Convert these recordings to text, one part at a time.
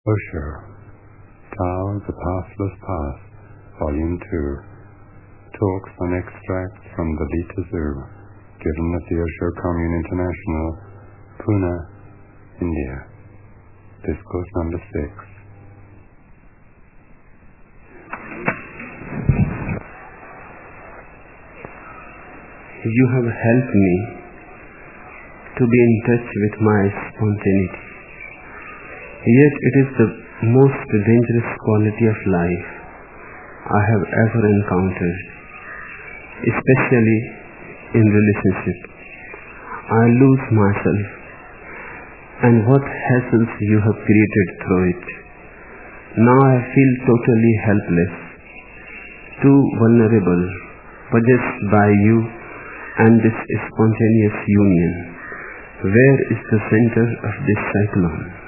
Osho, Tao, the Pathless Path, Volume 2, Talks and Extracts from the Beta Zoo, given at the Osho Commune International, Pune, India. Discourse number 6. You have helped me to be in touch with my spontaneity. Yet it is the most dangerous quality of life I have ever encountered, especially in relationship. I lose myself and what hassles you have created through it. Now I feel totally helpless, too vulnerable, possessed by you and this spontaneous union. Where is the center of this cyclone?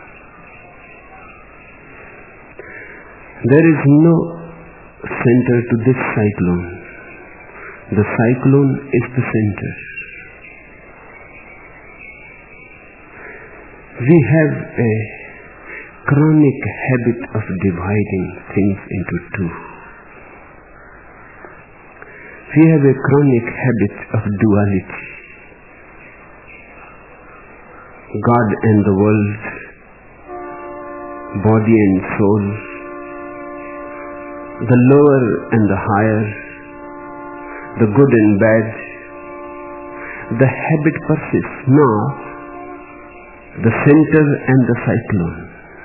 There is no center to this cyclone. The cyclone is the center. We have a chronic habit of dividing things into two. We have a chronic habit of duality. God and the world, body and soul, the lower and the higher, the good and bad. The habit persists. Now, the center and the cyclone.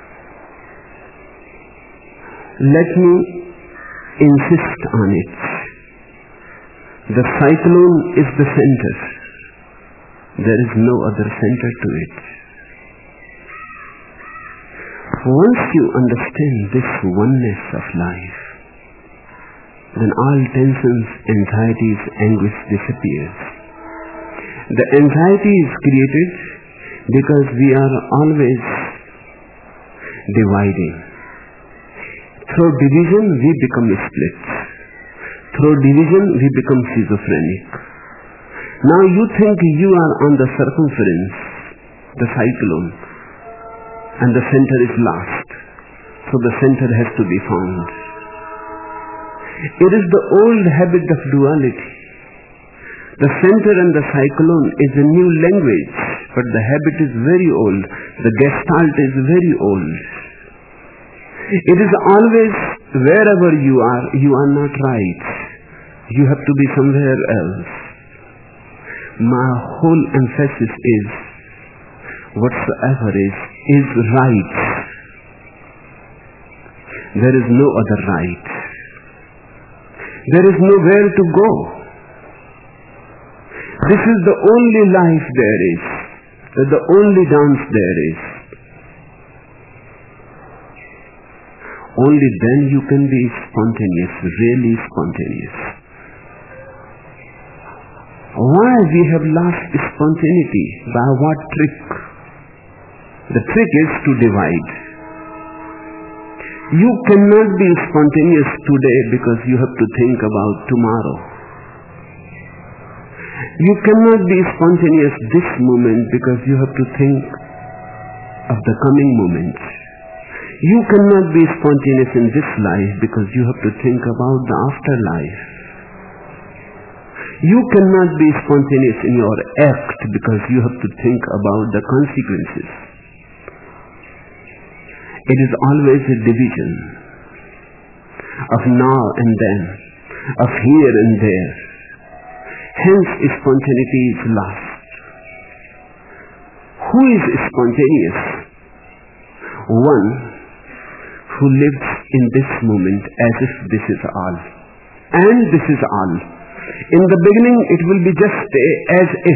Let me insist on it. The cyclone is the center. There is no other center to it. Once you understand this oneness of life, then all tensions, anxieties, anguish disappears. The anxiety is created because we are always dividing. Through division we become split. Through division we become schizophrenic. Now you think you are on the circumference, the cyclone, and the center is lost. So the center has to be found. It is the old habit of duality. The center and the cyclone is a new language, but the habit is very old. The gestalt is very old. It is always wherever you are not right. You have to be somewhere else. My whole emphasis is whatsoever is right. There is no other right. There is nowhere to go. This is the only life there is, the only dance there is. Only then you can be spontaneous, really spontaneous. Why we have lost spontaneity? By what trick? The trick is to divide. You cannot be spontaneous today because you have to think about tomorrow. You cannot be spontaneous this moment because you have to think of the coming moment. You cannot be spontaneous in this life because you have to think about the afterlife. You cannot be spontaneous in your act because you have to think about the consequences. It is always a division of now and then, of here and there. Hence, spontaneity is lost. Who is spontaneous? One who lives in this moment as if this is all. And this is all. In the beginning, it will be just as if.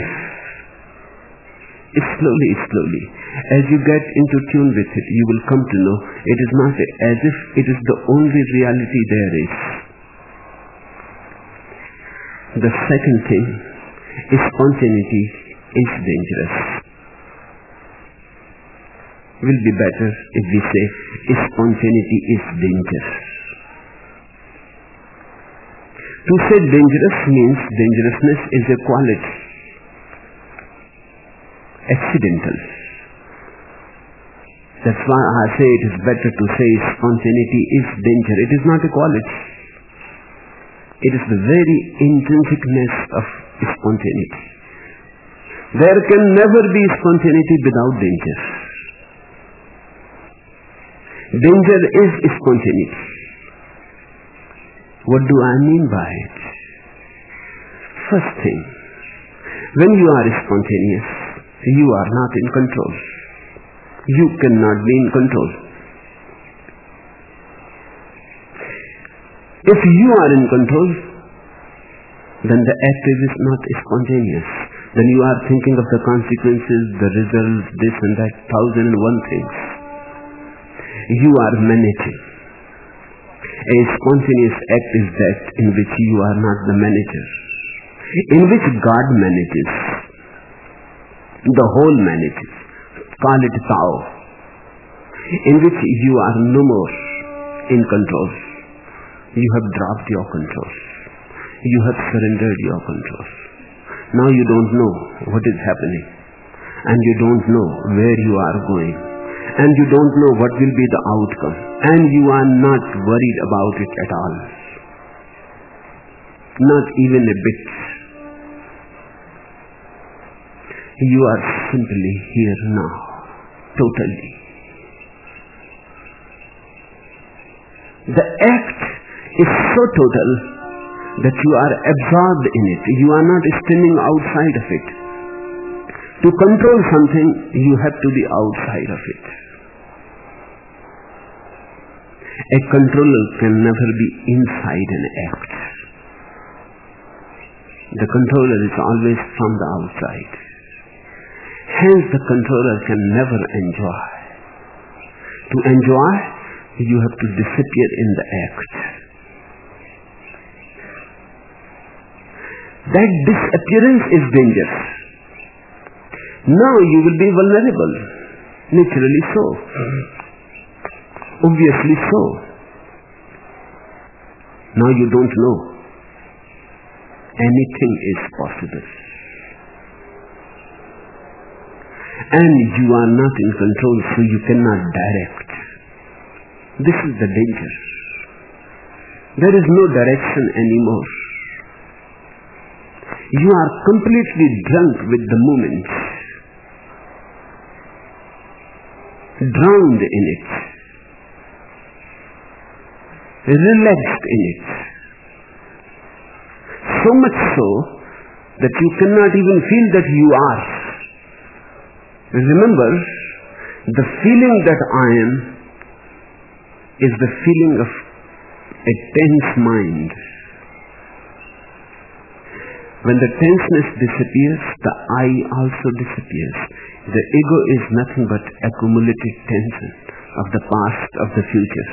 Slowly, as you get into tune with it, you will come to know it is not as if it is the only reality there is. The second thing is spontaneity is dangerous. It will be better if we say spontaneity is dangerous. To say dangerous means dangerousness is a quality. Accidental. That's why I say it is better to say spontaneity is danger. It is not a quality. It is the very intrinsicness of spontaneity. There can never be spontaneity without danger. Danger is spontaneity. What do I mean by it? First thing, when you are spontaneous, you are not in control. You cannot be in control. If you are in control, then the act is not spontaneous. Then you are thinking of the consequences, the results, this and that, 1,001 things. You are managing. A spontaneous act is that in which you are not the manager, in which God manages. The whole manages. Call it Tao. In which you are no more in control. You have dropped your control. You have surrendered your control. Now you don't know what is happening. And you don't know where you are going. And you don't know what will be the outcome. And you are not worried about it at all. Not even a bit. You are simply here now. Totally. The act is so total that you are absorbed in it. You are not standing outside of it. To control something, you have to be outside of it. A controller can never be inside an act. The controller is always from the outside. Hence, the controller can never enjoy. To enjoy, you have to disappear in the act. That disappearance is dangerous. Now you will be vulnerable. Naturally so. Obviously so. Now you don't know. Anything is possible. And you are not in control, so you cannot direct. This is the danger. There is no direction anymore. You are completely drunk with the moment. Drowned in it. Relaxed in it. So much so that you cannot even feel that you are. Remember, the feeling that I am is the feeling of a tense mind. When the tenseness disappears, the I also disappears. The ego is nothing but accumulated tension of the past, of the future.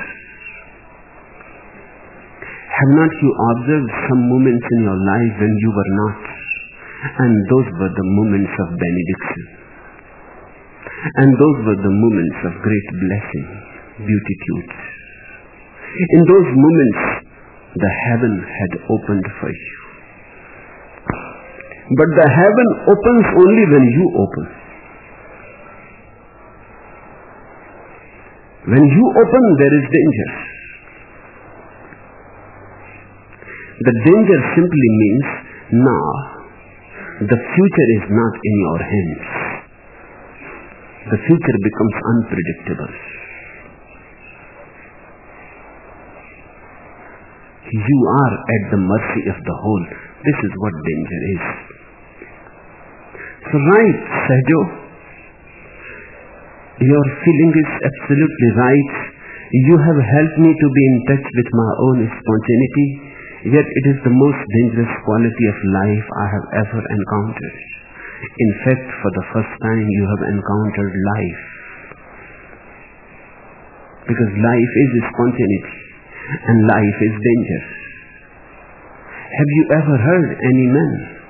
Have not you observed some moments in your life when you were not? And those were the moments of benediction. And those were the moments of great blessing, beatitude. In those moments, the heaven had opened for you. But the heaven opens only when you open. When you open, there is danger. The danger simply means now the future is not in your hands. The future becomes unpredictable. You are at the mercy of the whole. This is what danger is. So right, Sahjo, your feeling is absolutely right. You have helped me to be in touch with my own spontaneity, yet it is the most dangerous quality of life I have ever encountered. In fact, for the first time you have encountered life. Because life is spontaneity and life is danger. Have you ever heard any man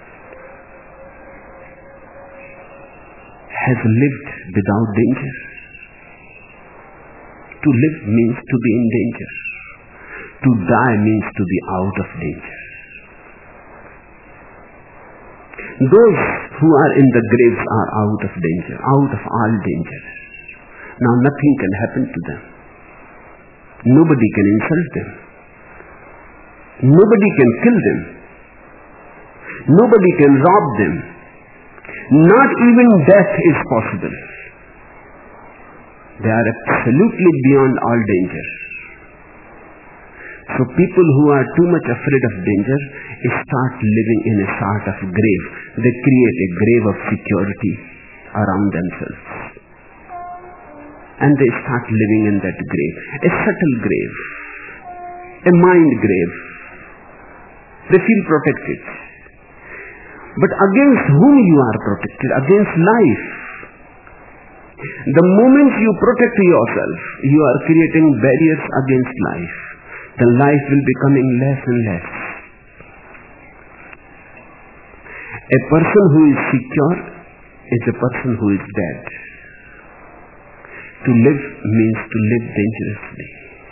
has lived without danger? To live means to be in danger. To die means to be out of danger. Those who are in the graves are out of danger, out of all danger. Now nothing can happen to them. Nobody can insult them. Nobody can kill them. Nobody can rob them. Not even death is possible. They are absolutely beyond all danger. So people who are too much afraid of danger start living in a sort of grave. They create a grave of security around themselves. And they start living in that grave. A subtle grave. A mind grave. They feel protected. But against whom you are protected? Against life. The moment you protect yourself, you are creating barriers against life. The life will be becoming less and less. A person who is secure is a person who is dead. To live means to live dangerously.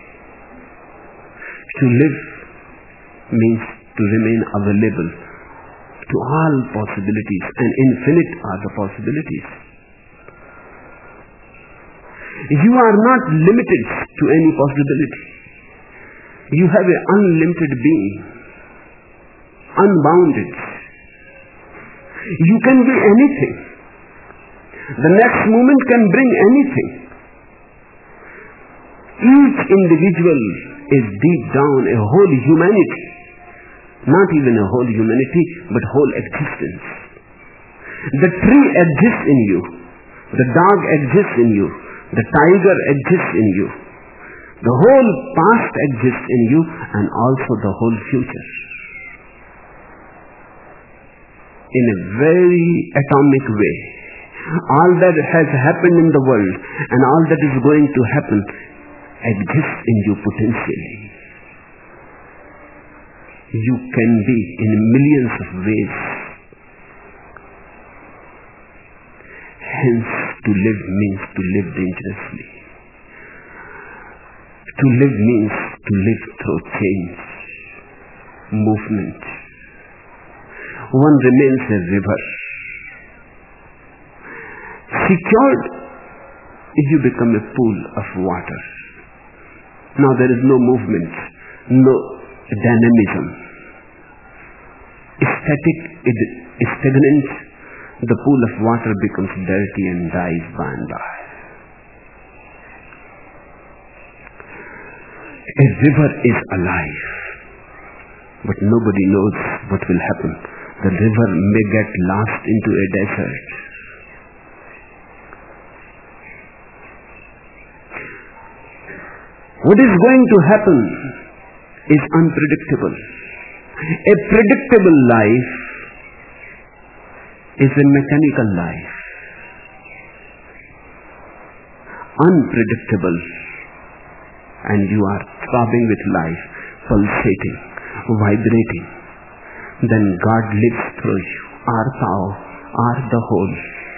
To live means to remain available to all possibilities, and infinite are the possibilities. You are not limited to any possibility. You have an unlimited being, unbounded. You can be anything. The next moment can bring anything. Each individual is deep down a whole humanity. Not even a whole humanity, but whole existence. The tree exists in you. The dog exists in you. The tiger exists in you. The whole past exists in you, and also the whole future. In a very atomic way. All that has happened in the world and all that is going to happen exists in you potentially. You can be in millions of ways. Hence, to live means to live dangerously. To live means to live through change, movement. One remains a river. Secured, you become a pool of water. Now there is no movement, no dynamism. Stagnant, the pool of water becomes dirty and dies by and by. A river is alive, but nobody knows what will happen. The river may get lost into a desert. What is going to happen is unpredictable. A predictable life is a mechanical life. Unpredictable, and you are throbbing with life, pulsating, vibrating. Then God lives through you. Arthao, are the whole.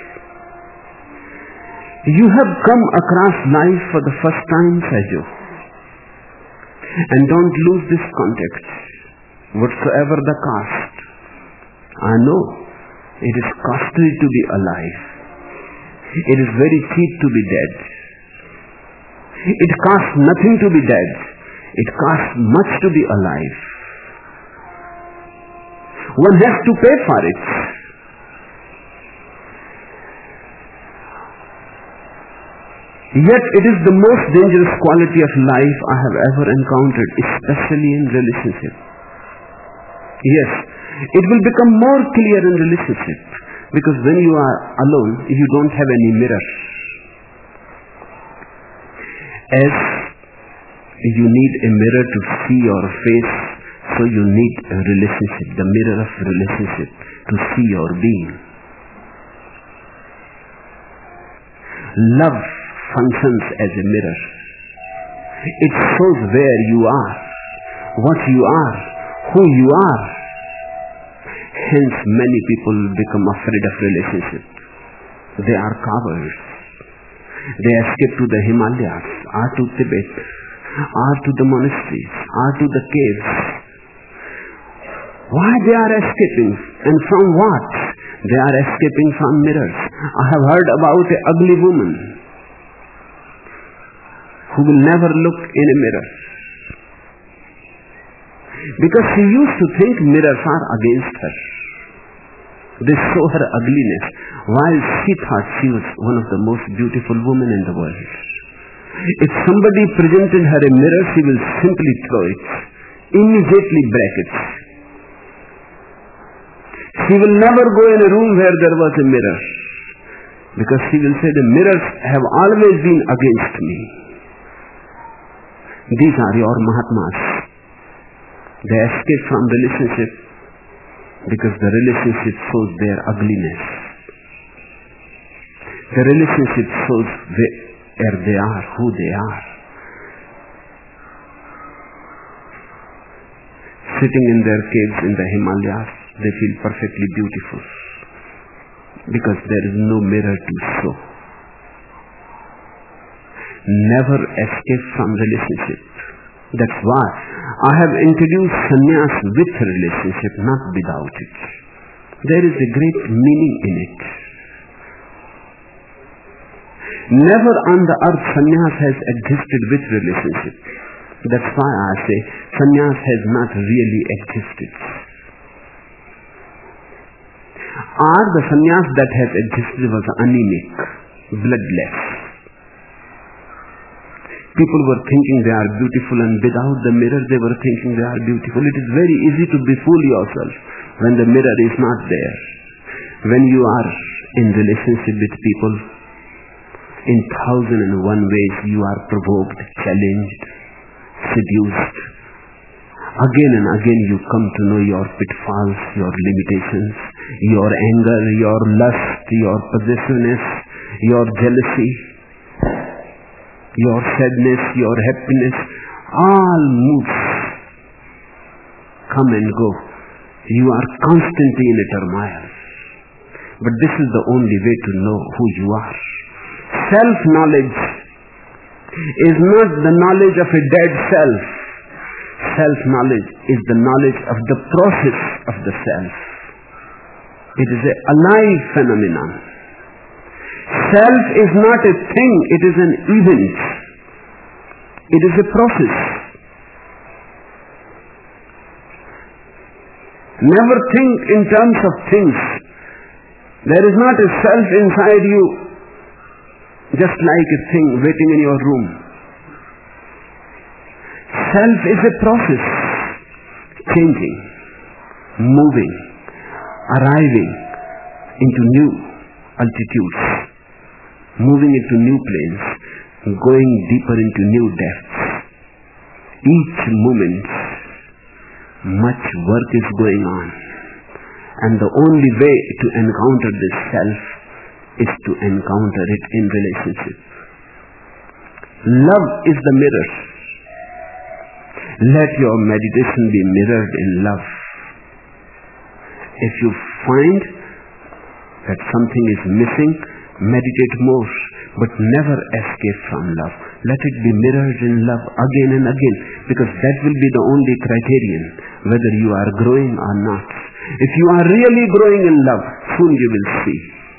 You have come across life for the first time, Sajo. And don't lose this context. Whatsoever the cost, I know it is costly to be alive. It is very cheap to be dead. It costs nothing to be dead. It costs much to be alive. One has to pay for it. Yet it is the most dangerous quality of life I have ever encountered, especially in relationship. Yes, it will become more clear in relationship, because when you are alone, you don't have any mirror. As you need a mirror to see your face, so you need a relationship, the mirror of relationship, to see your being. Love functions as a mirror. It shows where you are, what you are, who you are. Hence many people become afraid of relationship. They are cowards. They escape to the Himalayas, or to Tibet, or to the monasteries, or to the caves. Why they are escaping, and from what? They are escaping from mirrors. I have heard about an ugly woman who will never look in a mirror. Because she used to think mirrors are against her. They show her ugliness, while she thought she was one of the most beautiful women in the world. If somebody presented her a mirror, she will simply throw it, immediately break it. She will never go in a room where there was a mirror, because she will say, the mirrors have always been against me. These are your Mahatmas. They escape from relationship because the relationship shows their ugliness. The relationship shows where they are, who they are. Sitting in their caves in the Himalayas, they feel perfectly beautiful because there is no mirror to show. Never escape from relationship. That's why I have introduced sannyas with relationship, not without it. There is a great meaning in it. Never on the earth sannyas has existed with relationship. That's why I say sannyas has not really existed. Or the sannyas that has existed was anemic, bloodless. People were thinking they are beautiful, and without the mirror they were thinking they are beautiful. It is very easy to befool yourself when the mirror is not there. When you are in relationship with people, in 1,001 ways you are provoked, challenged, seduced. Again and again you come to know your pitfalls, your limitations, your anger, your lust, your possessiveness, your jealousy, your sadness, your happiness. All moods come and go. You are constantly in a turmoil. But this is the only way to know who you are. Self-knowledge is not the knowledge of a dead self. Self-knowledge is the knowledge of the process of the self. It is an alive phenomenon. Self is not a thing, it is an event. It is a process. Never think in terms of things. There is not a self inside you, just like a thing waiting in your room. Self is a process, changing, moving, arriving into new altitudes, moving into new planes, going deeper into new depths. Each moment, much work is going on, and the only way to encounter this self is to encounter it in relationship. Love is the mirror. Let your meditation be mirrored in love. If you find that something is missing, meditate more, but never escape from love. Let it be mirrored in love again and again, because that will be the only criterion whether you are growing or not. If you are really growing in love, soon you will see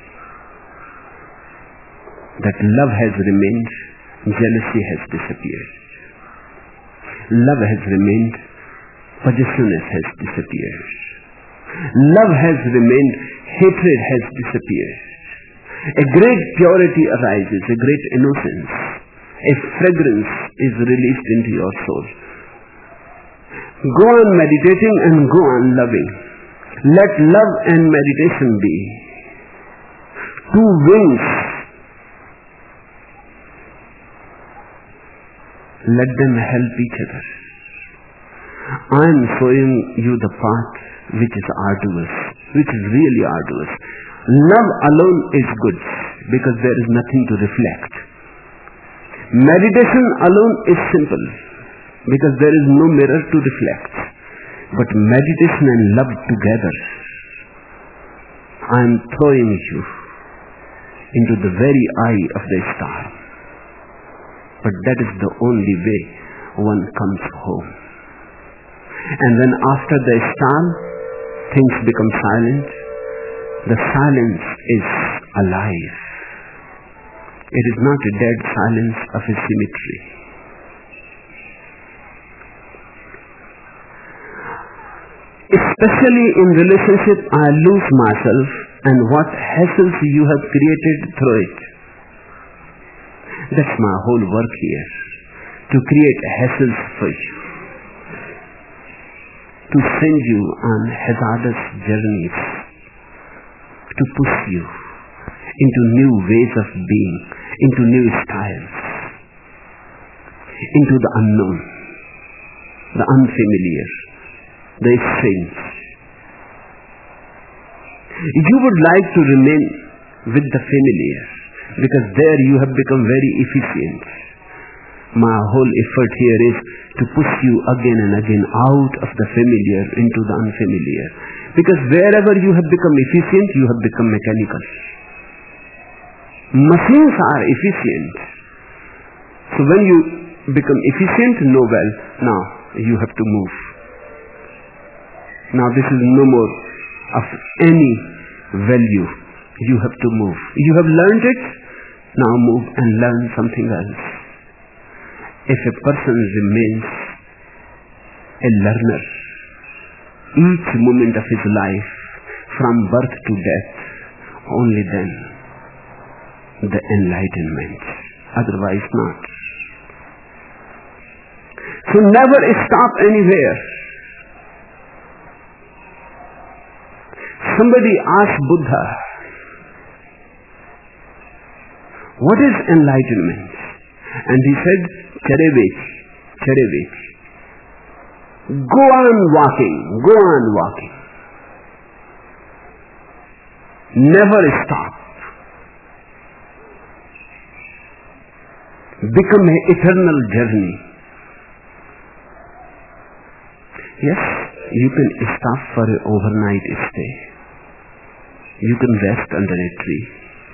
that love has remained, jealousy has disappeared. Love has remained, possessiveness has disappeared. Love has remained, hatred has disappeared. A great purity arises, a great innocence. A fragrance is released into your soul. Go on meditating and go on loving. Let love and meditation be two wings. Let them help each other. I am showing you the path which is arduous, which is really arduous. Love alone is good because there is nothing to reflect. Meditation alone is simple because there is no mirror to reflect. But meditation and love together, I am throwing you into the very eye of the star. But that is the only way one comes home. And then after the star, things become silent. The silence is alive. It is not a dead silence of a cemetery. Especially in relationship, I lose myself and what hassles you have created through it. That's my whole work here, to create hassles for you, to send you on hazardous journeys, to push you into new ways of being, into new styles, into the unknown, the unfamiliar, the strange. You would like to remain with the familiar, because there you have become very efficient. My whole effort here is to push you again and again out of the familiar into the unfamiliar. Because wherever you have become efficient, you have become mechanical. Machines are efficient. So when you become efficient, know well, now you have to move. Now this is no more of any value. You have to move. You have learned it, now move and learn something else. If a person remains a learner, each moment of his life, from birth to death, only then the enlightenment, otherwise not. So never stop anywhere. Somebody asked Buddha, what is enlightenment? And he said, Chareveki, Chareveki. Go on walking, go on walking. Never stop. Become an eternal journey. Yes, you can stop for an overnight stay. You can rest under a tree.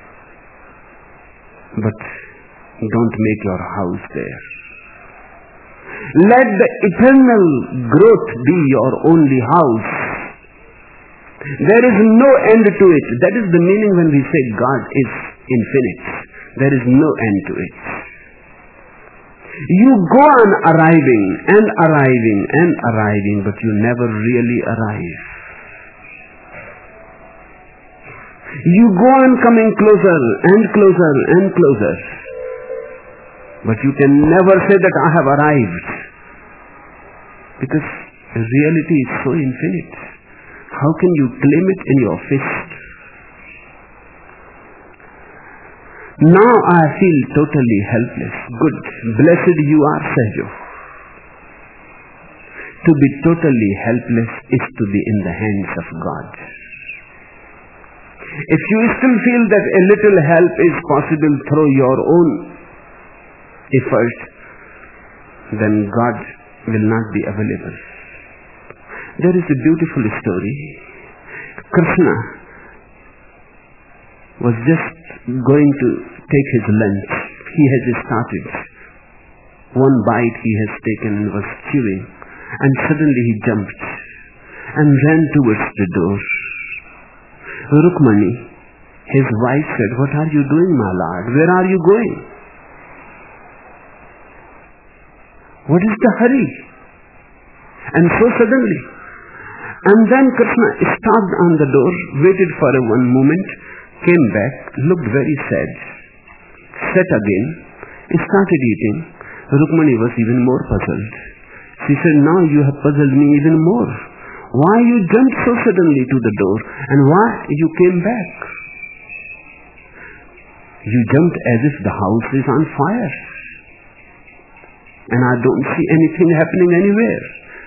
But don't make your house there. Let the eternal growth be your only house. There is no end to it. That is the meaning when we say God is infinite. There is no end to it. You go on arriving and arriving and arriving, but you never really arrive. You go on coming closer and closer and closer, but you can never say that I have arrived, because reality is so infinite. How can you claim it in your fist? Now I feel totally helpless. Good. Blessed you are, Sahaja. To be totally helpless is to be in the hands of God. If you still feel that a little help is possible through your own effort, then God will not be available. There is a beautiful story. Krishna was just going to take his lunch. He has started. One bite he has taken and was chewing, and suddenly he jumped and ran towards the door. Rukmani, his wife, said, "What are you doing, my lord? Where are you going? What is the hurry?" And so suddenly. And then Krishna stopped on the door, waited for one moment, came back, looked very sad, sat again, started eating. Rukmani was even more puzzled. She said, "Now you have puzzled me even more. Why you jumped so suddenly to the door, and why you came back? You jumped as if the house is on fire, and I don't see anything happening anywhere.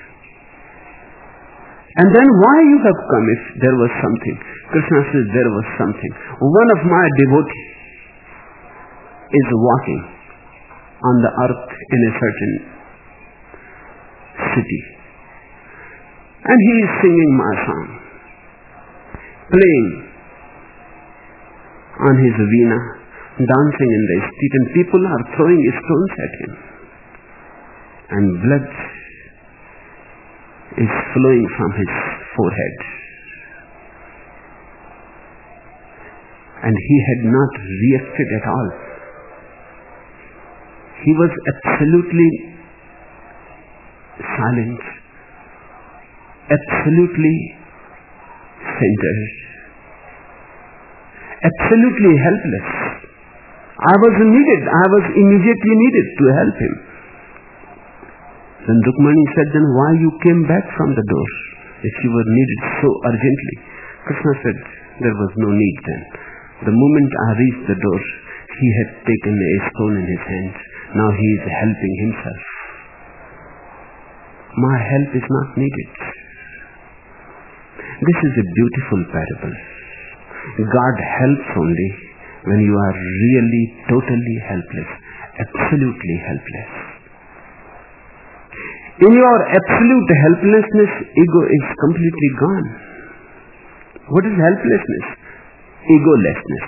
And then why you have come if there was something?" Krishna says, "There was something. One of my devotees is walking on the earth in a certain city, and he is singing my song, playing on his veena, dancing in the street, and people are throwing stones at him, and blood is flowing from his forehead. And he had not reacted at all. He was absolutely silent. absolutely centered, absolutely helpless. I was immediately needed to help him. Then Rukmani said, then why you came back from the door if you were needed so urgently? Krishna said, there was no need then. The moment I reached the door, he had taken a stone in his hands. Now he is helping himself. My help is not needed. This is a beautiful parable. God helps only when you are really totally helpless, absolutely helpless. In your absolute helplessness, ego is completely gone. What is helplessness? Egolessness.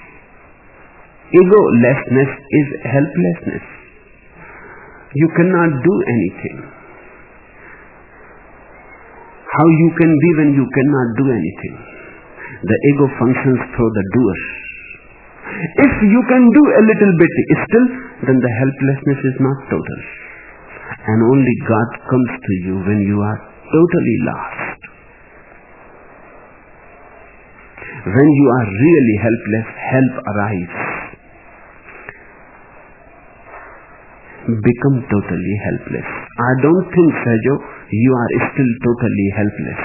Egolessness is helplessness. You cannot do anything. How you can be when you cannot do anything? The ego functions through the doer. If you can do a little bit still, then the helplessness is not total. And only God comes to you when you are totally lost. When you are really helpless, help arrives. Become totally helpless. I don't think, Sajo, you are still totally helpless.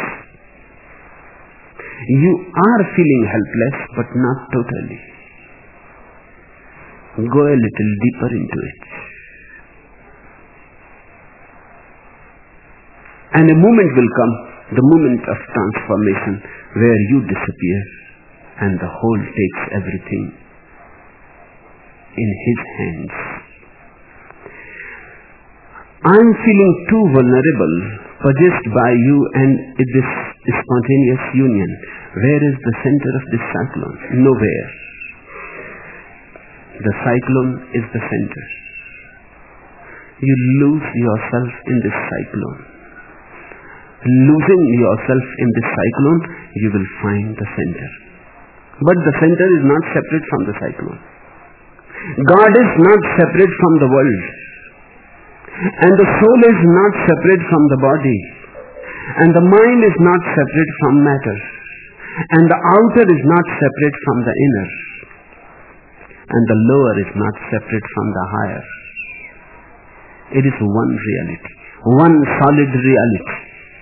You are feeling helpless, but not totally. Go a little deeper into it. And a moment will come, the moment of transformation, where you disappear and the whole takes everything in his hands. I am feeling too vulnerable, possessed by you and this spontaneous union. Where is the center of this cyclone? Nowhere. The cyclone is the center. You lose yourself in this cyclone. Losing yourself in this cyclone, you will find the center. But the center is not separate from the cyclone. God is not separate from the world. And the soul is not separate from the body. And the mind is not separate from matter. And the outer is not separate from the inner. And the lower is not separate from the higher. It is one reality, one solid reality.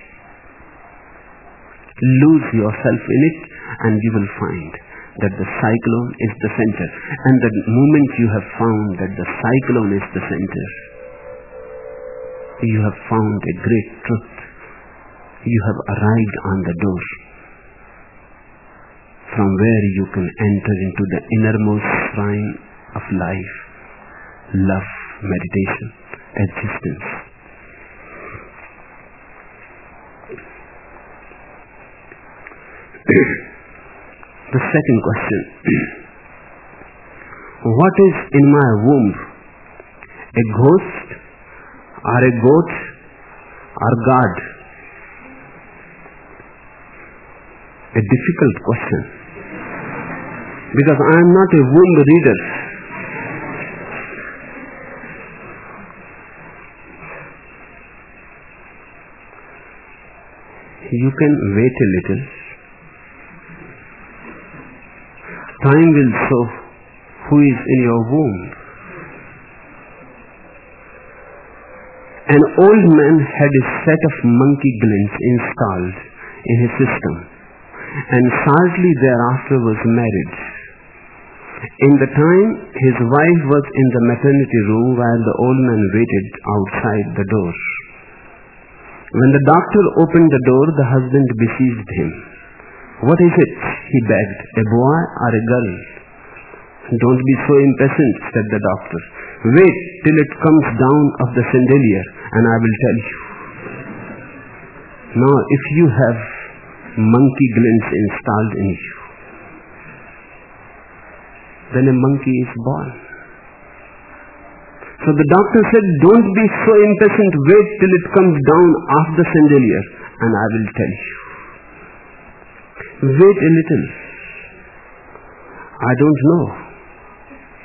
Lose yourself in it and you will find that the cyclone is the center. And the moment you have found that the cyclone is the center, you have found a great truth. You have arrived on the door from where you can enter into the innermost shrine of life, love, meditation, existence. The second question. What is in my womb? A ghost or a goat or God? A difficult question. Because I am not a womb reader. You can wait a little. Time will show who is in your womb. An old man had a set of monkey glints installed in his system, and shortly thereafter was married. In the time, his wife was in the maternity room while the old man waited outside the door. When the doctor opened the door, the husband besieged him. What is it? He begged. A boy or a girl? Don't be so impatient, said the doctor. Wait till it comes down of the chandelier and I will tell you. Now, if you have monkey glints installed in you, then a monkey is born. So the doctor said, don't be so impatient, wait till it comes down off the chandelier and I will tell you. Wait a little. I don't know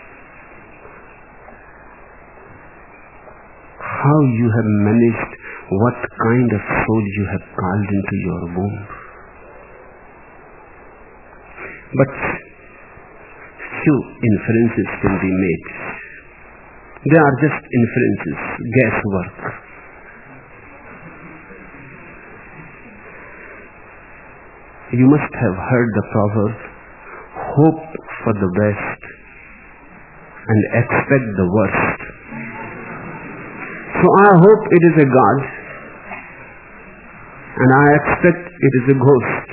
how you have managed what kind of soul you have called into your womb. But few inferences can be made. They are just inferences, guesswork. You must have heard the proverb, hope for the best and expect the worst. So I hope it is a God and I expect it is a ghost.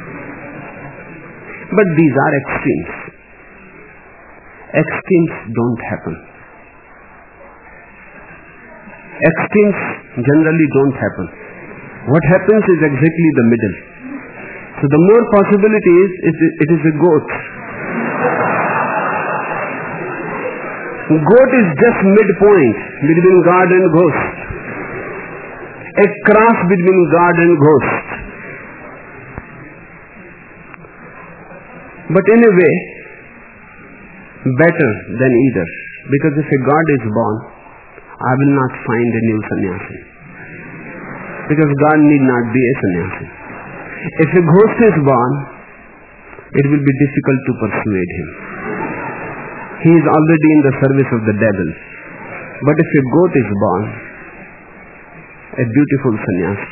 But these are extremes. Extremes don't happen. Extremes generally don't happen. What happens is exactly the middle. So the more possibility is it is a goat. Goat is just midpoint between God and ghost. A cross between God and ghost. But in a way, better than either. Because if a God is born, I will not find a new sannyasi. Because God need not be a sannyasi. If a ghost is born, it will be difficult to persuade him. He is already in the service of the devil. But if a goat is born, a beautiful sannyasi.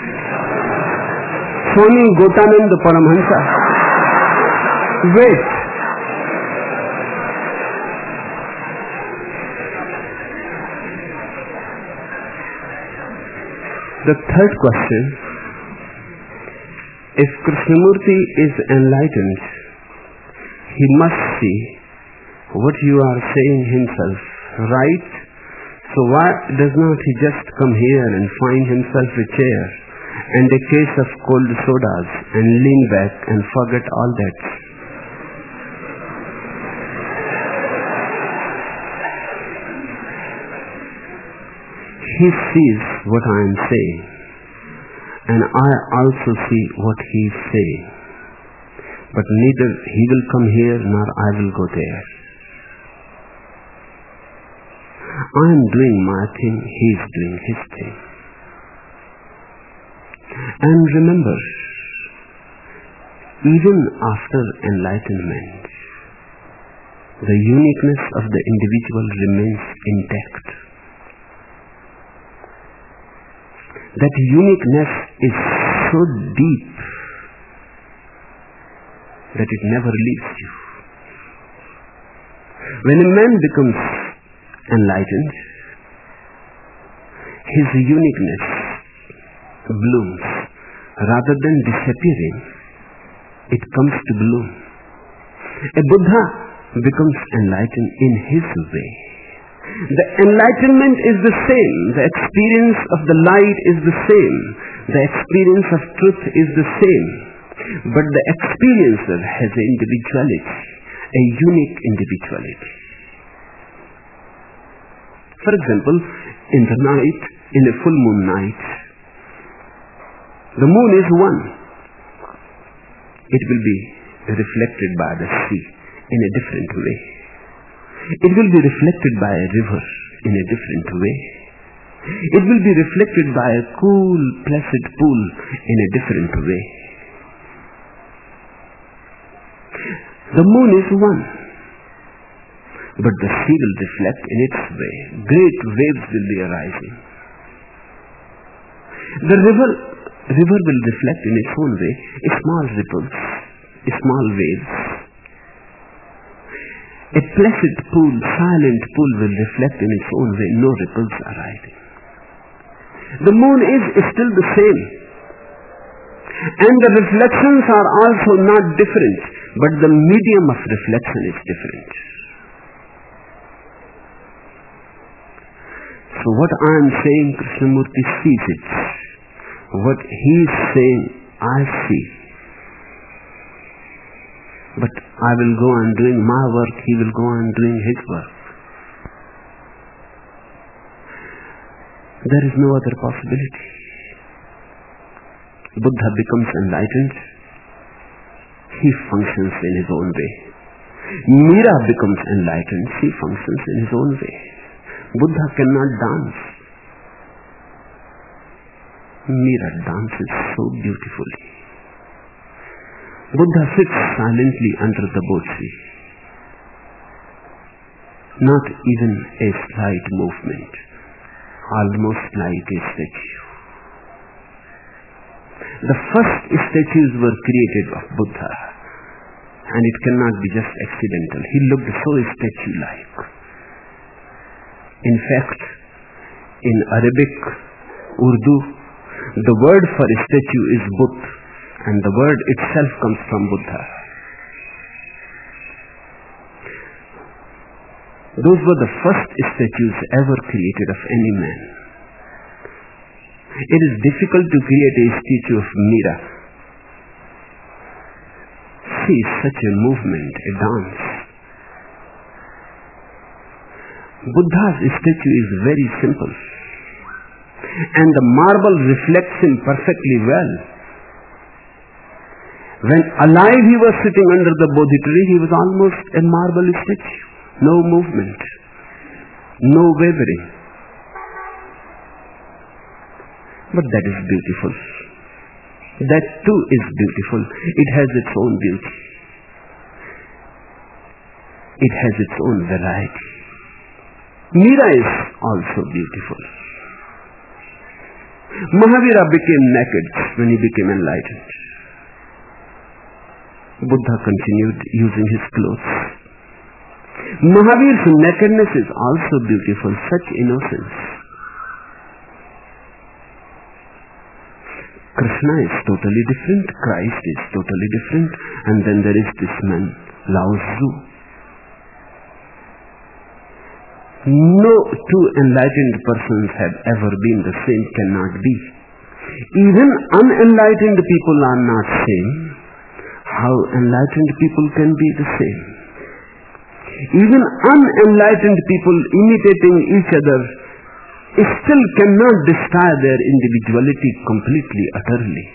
Swami Gotananda Paramahansa. Wait. The third question, if Krishnamurti is enlightened, he must see what you are saying himself, right? So why does not he just come here and find himself a chair and a case of cold sodas and lean back and forget all that? He sees what I am saying, and I also see what he is saying. But neither he will come here nor I will go there. I am doing my thing, he is doing his thing. And remember, even after enlightenment, the uniqueness of the individual remains intact. That uniqueness is so deep that it never leaves you. When a man becomes enlightened, his uniqueness blooms. Rather than disappearing, it comes to bloom. A Buddha becomes enlightened in his way. The enlightenment is the same. The experience of the light is the same. The experience of truth is the same. But the experiencer has an individuality, a unique individuality. For example, in the night, in a full moon night, the moon is one. It will be reflected by the sea in a different way. It will be reflected by a river in a different way. It will be reflected by a cool, placid pool in a different way. The moon is one, but the sea will reflect in its way. Great waves will be arising. The river will reflect in its own way, small ripples, small waves. A placid pool, silent pool will reflect in its own way, no ripples arising. The moon is still the same. And the reflections are also not different, but the medium of reflection is different. So what I am saying, Krishnamurti sees it. What he is saying, I see. But I will go on doing my work, he will go on doing his work. There is no other possibility. Buddha becomes enlightened. He functions in his own way. Meera becomes enlightened. She functions in his own way. Buddha cannot dance. Meera dances so beautifully. Buddha sits silently under the Bodhi. Not even a slight movement, almost like a statue. The first statues were created of Buddha, and it cannot be just accidental. He looked so statue-like. In fact, in Arabic, Urdu, the word for a statue is Buddh, and the word itself comes from Buddha. Those were the first statues ever created of any man. It is difficult to create a statue of Meera. She is such a movement, a dance. Buddha's statue is very simple, and the marble reflects him perfectly well. When alive he was sitting under the Bodhi tree, he was almost a marble statue. No movement, no wavering. But that is beautiful. That too is beautiful. It has its own beauty. It has its own variety. Meera is also beautiful. Mahavira became naked when he became enlightened. Buddha continued using his clothes. Mahavir's nakedness is also beautiful, such innocence. Krishna is totally different, Christ is totally different, and then there is this man, Lao Tzu. No two enlightened persons have ever been the same, cannot be. Even unenlightened people are not same. How enlightened people can be the same? Even unenlightened people imitating each other still cannot destroy their individuality completely, utterly.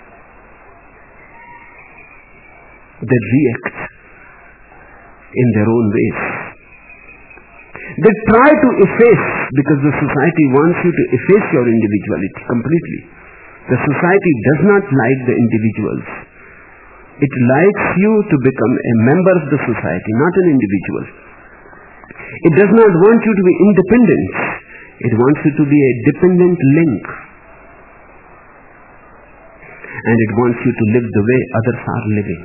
They react in their own ways. They try to efface, because the society wants you to efface your individuality completely. The society does not like the individuals. It likes you to become a member of the society, not an individual. It does not want you to be independent. It wants you to be a dependent link. And it wants you to live the way others are living.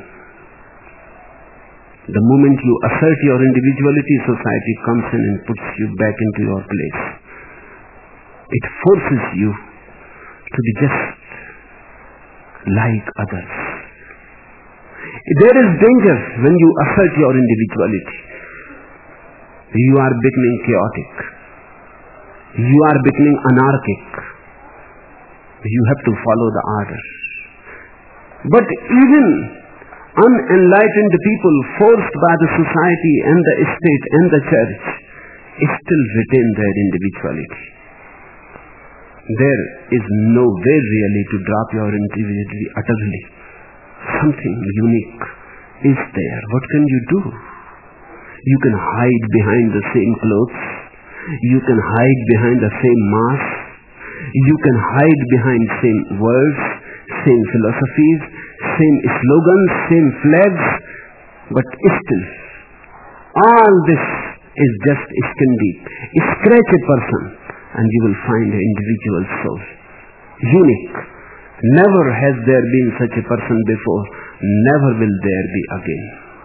The moment you assert your individuality, society comes in and puts you back into your place. It forces you to be just like others. There is danger when you assert your individuality. You are becoming chaotic. You are becoming anarchic. You have to follow the order. But even unenlightened people, forced by the society and the state and the church, still retain their individuality. There is no way really to drop your individuality utterly. Something unique is there. What can you do? You can hide behind the same clothes. You can hide behind the same mask. You can hide behind same words, same philosophies, same slogans, same flags, but still, all this is just skin deep. Scratch a person and you will find an individual soul. Unique. Never has there been such a person before. Never will there be again.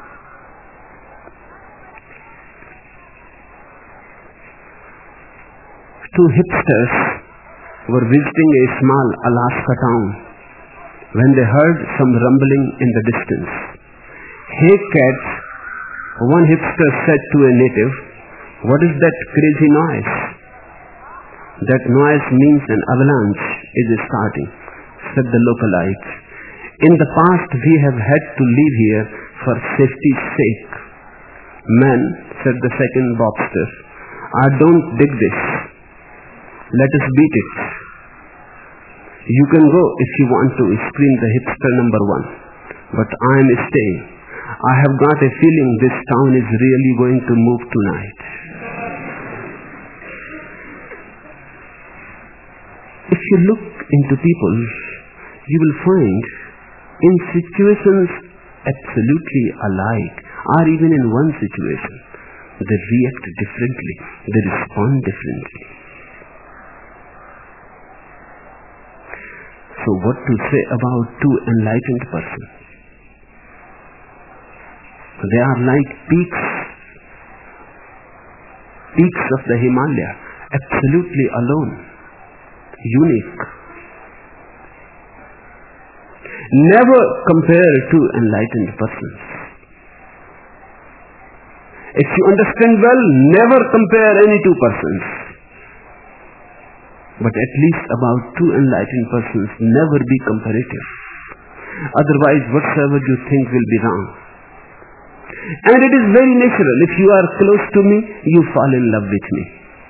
Two hipsters were visiting a small Alaska town when they heard some rumbling in the distance. "Hey cats," one hipster said to a native, "what is that crazy noise?" "That noise means an avalanche is starting," said the localite. "In the past we have had to live here for safety's sake." "Man," said the second Bobster, "I don't dig this. Let us beat it." "You can go if you want to," screamed the hipster number one. "But I am staying. I have got a feeling this town is really going to move tonight." If you look into people, you will find in situations absolutely alike, or even in one situation, they react differently, they respond differently. So what to say about two enlightened persons? They are like peaks of the Himalaya, absolutely alone, unique. Never compare two enlightened persons. If you understand well, never compare any two persons. But at least about two enlightened persons, never be comparative. Otherwise, whatsoever you think will be wrong. And it is very natural. If you are close to me, you fall in love with me.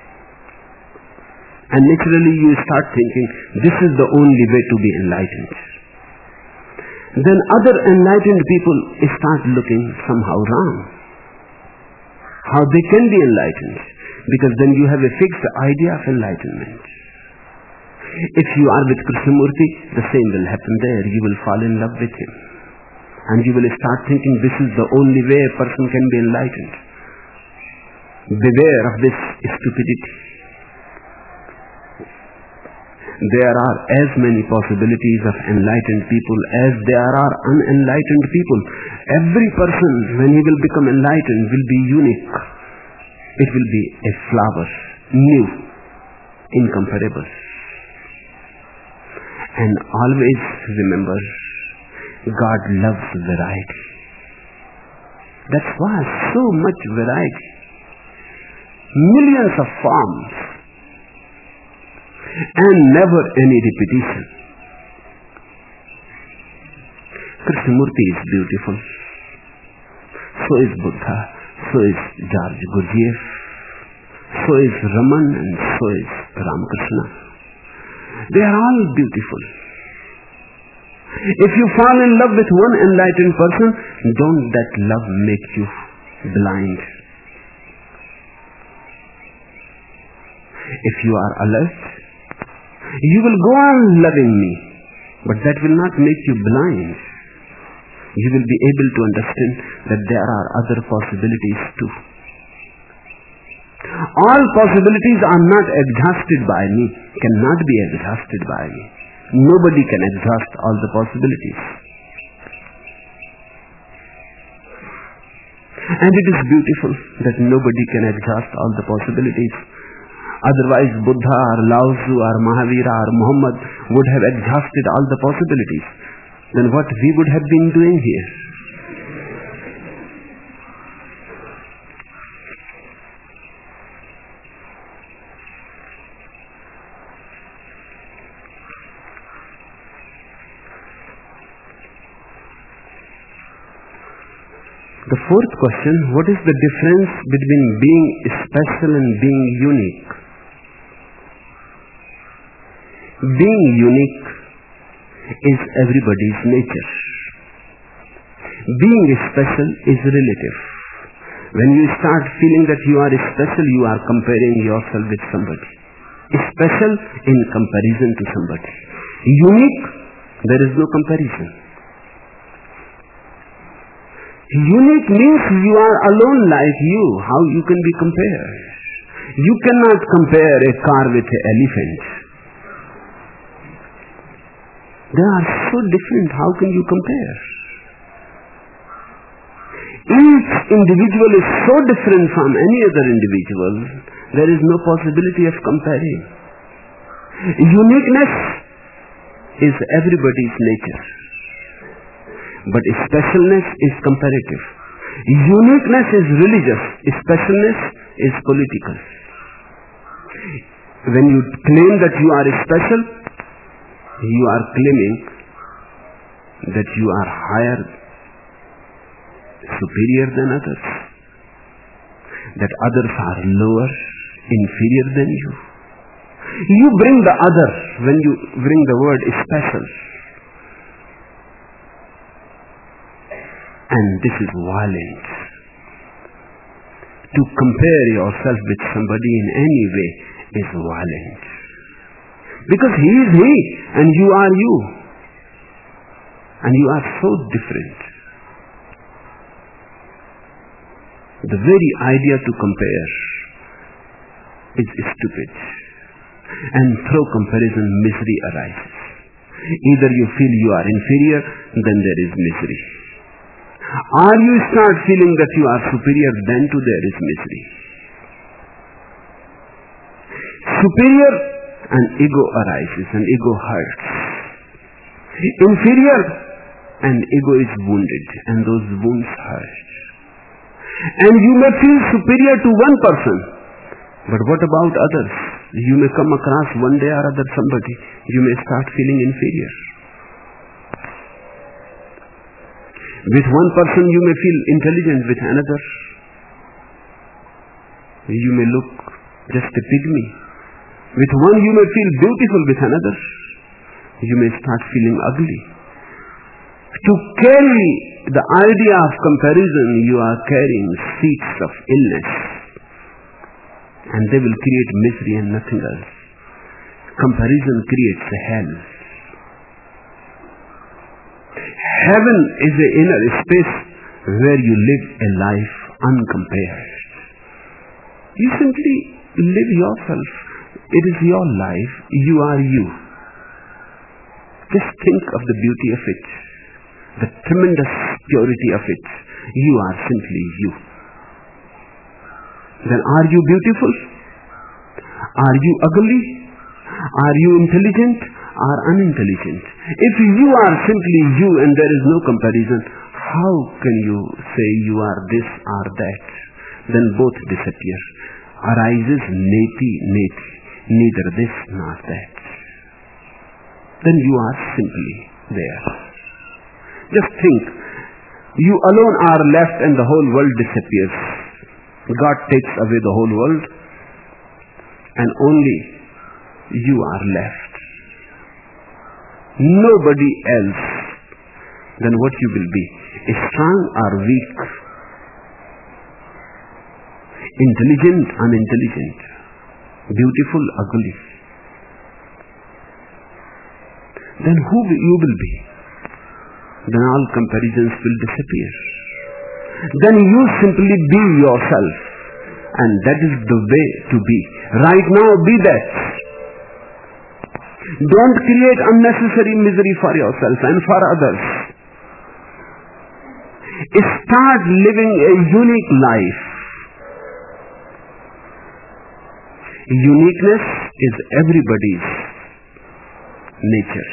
And naturally you start thinking, this is the only way to be enlightened. Then other enlightened people start looking somehow wrong. How they can be enlightened? Because then you have a fixed idea of enlightenment. If you are with Krishnamurti, the same will happen there. You will fall in love with him. And you will start thinking this is the only way a person can be enlightened. Beware of this stupidity. There are as many possibilities of enlightened people as there are unenlightened people. Every person, when he will become enlightened, will be unique. It will be a flower, new, incomparable. And always remember, God loves variety. That's why so much variety. Millions of forms. And never any repetition. Krishnamurti is beautiful. So is Buddha. So is George Gurdjieff. So is Raman, and so is Ramakrishna. They are all beautiful. If you fall in love with one enlightened person, don't that love make you blind. If you are alert, you will go on loving me, but that will not make you blind. You will be able to understand that there are other possibilities too. All possibilities are not exhausted by me, cannot be exhausted by me. Nobody can exhaust all the possibilities. And it is beautiful that nobody can exhaust all the possibilities. Otherwise, Buddha or Lao Tzu or Mahavira or Muhammad would have exhausted all the possibilities. Then what we would have been doing here? The fourth question, what is the difference between being special and being unique? Being unique is everybody's nature. Being special is relative. When you start feeling that you are special, you are comparing yourself with somebody. Special in comparison to somebody. Unique, there is no comparison. Unique means you are alone like you. How you can be compared? You cannot compare a car with an elephant. They are so different. How can you compare? Each individual is so different from any other individual. There is no possibility of comparing. Uniqueness is everybody's nature. But specialness is comparative. Uniqueness is religious. Specialness is political. When you claim that you are special, you are claiming that you are higher, superior than others. That others are lower, inferior than you. You bring the other when you bring the word special. And this is violent. To compare yourself with somebody in any way is violent. Because he is he and you are you. And you are so different. The very idea to compare is stupid. And through comparison, misery arises. Either you feel you are inferior, then there is misery. Or you start feeling that you are superior, then too there is misery. Superior and ego arises, and ego hurts. Inferior and ego is wounded, and those wounds hurt. And you may feel superior to one person, but what about others? You may come across one day or other somebody, you may start feeling inferior. With one person you may feel intelligent, with another you may look just a pygmy. With one you may feel beautiful, with another you may start feeling ugly. To carry the idea of comparison, you are carrying seeds of illness, and they will create misery and nothing else. Comparison creates a hell. Heaven is the inner space where you live a life uncompared. You simply live yourself. It is your life. You are you. Just think of the beauty of it, the tremendous purity of it. You are simply you. Then are you beautiful? Are you ugly? Are you intelligent or unintelligent? If you are simply you and there is no comparison, how can you say you are this or that? Then both disappear. Arises neti neti, neither this nor that. Then you are simply there. Just think, you alone are left and the whole world disappears. God takes away the whole world and only you are left. Nobody else. Then what you will be? Strong or weak? Intelligent, unintelligent? Beautiful, ugly? Then who you will be? Then all comparisons will disappear. Then you simply be yourself, and that is the way to be. Right now, be that. Don't create unnecessary misery for yourself and for others. Start living a unique life. Uniqueness is everybody's nature.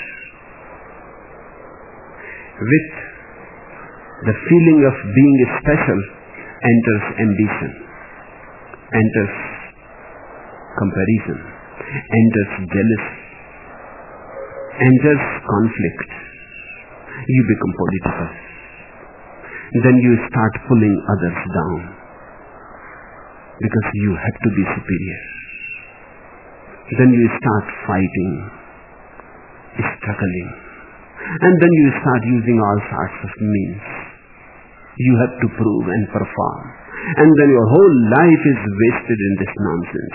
With the feeling of being special enters ambition, enters comparison, enters jealousy, enters conflict. You become political. Then you start pulling others down because you have to be superior. Then you start fighting, struggling, and then you start using all sorts of means. You have to prove and perform, and then your whole life is wasted in this nonsense.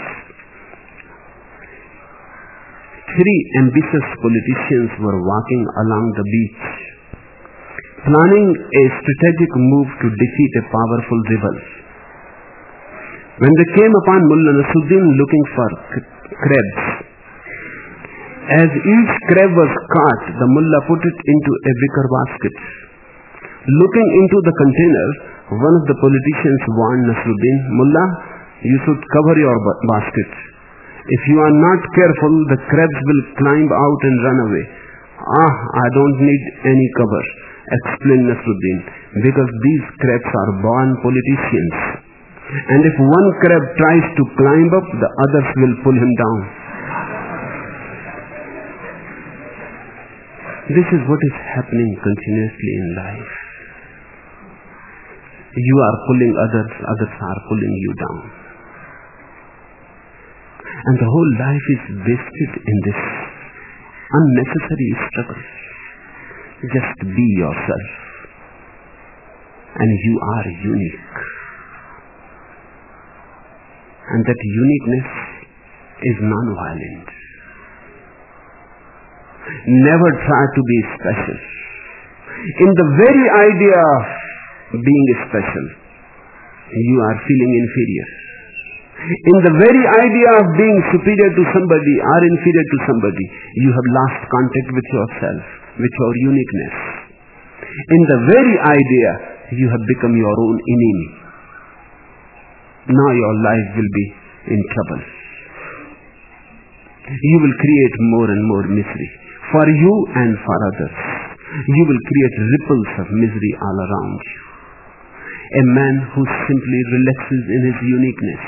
3 ambitious politicians were walking along the beach, planning a strategic move to defeat a powerful rival. When they came upon Mullah Nasruddin looking for crabs, as each crab was caught, the mullah put it into a wicker basket. Looking into the container, one of the politicians warned Nasruddin, "Mullah, you should cover your basket. If you are not careful, the crabs will climb out and run away." "I don't need any cover," explained Nasruddin, "because these crabs are born politicians. And if one crab tries to climb up, the others will pull him down." This is what is happening continuously in life. You are pulling others, others are pulling you down. And the whole life is wasted in this unnecessary struggle. Just be yourself. And you are unique. And that uniqueness is non-violent. Never try to be special. In the very idea of being special, you are feeling inferior. In the very idea of being superior to somebody or inferior to somebody, you have lost contact with yourself, with your uniqueness. In the very idea, you have become your own enemy. Now your life will be in trouble. You will create more and more misery for you and for others. You will create ripples of misery all around you. A man who simply relaxes in his uniqueness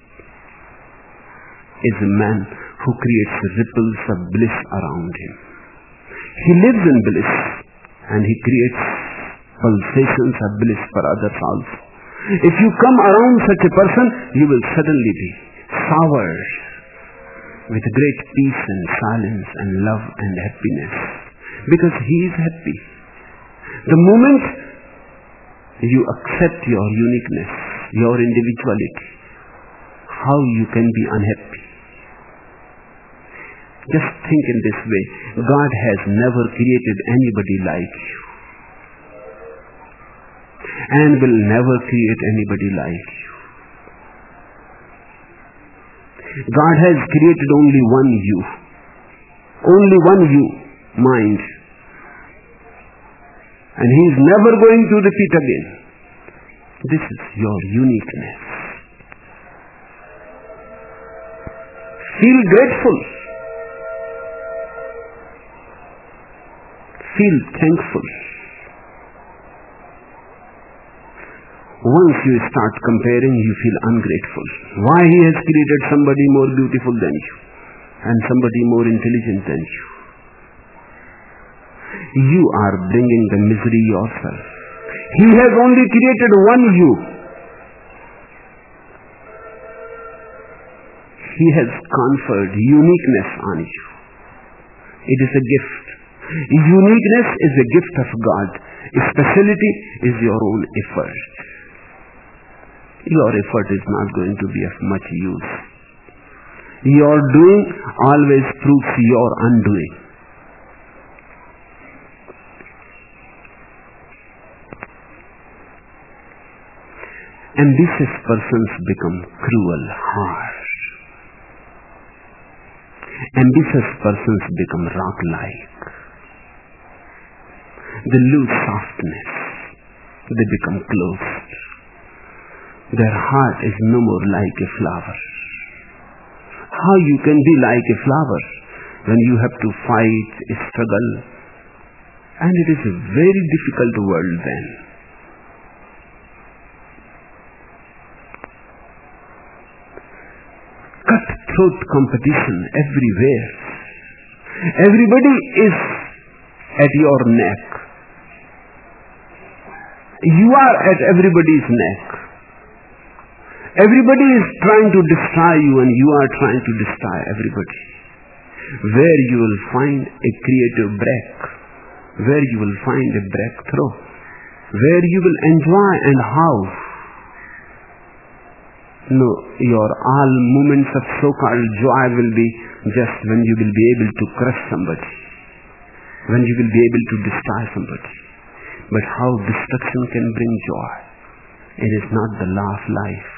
is a man who creates ripples of bliss around him. He lives in bliss and he creates pulsations of bliss for others also. If you come around such a person, you will suddenly be showered with great peace and silence and love and happiness, because he is happy. The moment you accept your uniqueness, your individuality, how you can be unhappy? Just think in this way. God has never created anybody like you, and will never create anybody like you. God has created only one you. Only one you, mind. And He is never going to repeat again. This is your uniqueness. Feel grateful. Feel thankful. Once you start comparing, you feel ungrateful. Why He has created somebody more beautiful than you and somebody more intelligent than you? You are bringing the misery yourself. He has only created one you. He has conferred uniqueness on you. It is a gift. Uniqueness is a gift of God. Speciality is your own effort. Your effort is not going to be of much use. Your doing always proves your undoing. Ambitious persons become cruel, harsh. Ambitious persons become rock-like. They lose softness. They become closed. Their heart is no more like a flower. How you can be like a flower when you have to fight, struggle? And it is a very difficult world then. Cutthroat competition everywhere. Everybody is at your neck. You are at everybody's neck. Everybody is trying to destroy you and you are trying to destroy everybody. Where you will find a creative break, where you will find a breakthrough, where you will enjoy and how. No, your all moments of so-called joy will be just when you will be able to crush somebody, when you will be able to destroy somebody. But how destruction can bring joy? It is not the law of life.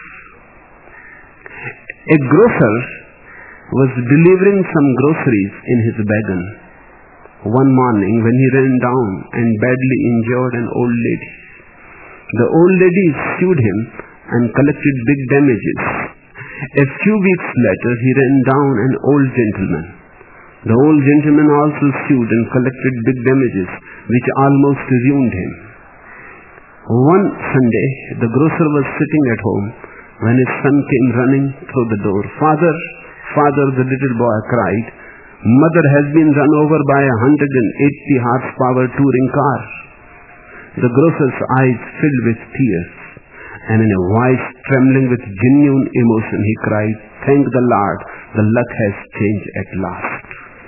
A grocer was delivering some groceries in his wagon. One morning when he ran down and badly injured an old lady. The old lady sued him and collected big damages. A few weeks later he ran down an old gentleman. The old gentleman also sued and collected big damages which almost ruined him. One Sunday the grocer was sitting at home when his son came running through the door. "Father, Father," the little boy cried, "Mother has been run over by a 180 horsepower touring car." The grocer's eyes filled with tears, and in a voice trembling with genuine emotion he cried, "Thank the Lord, the luck has changed at last."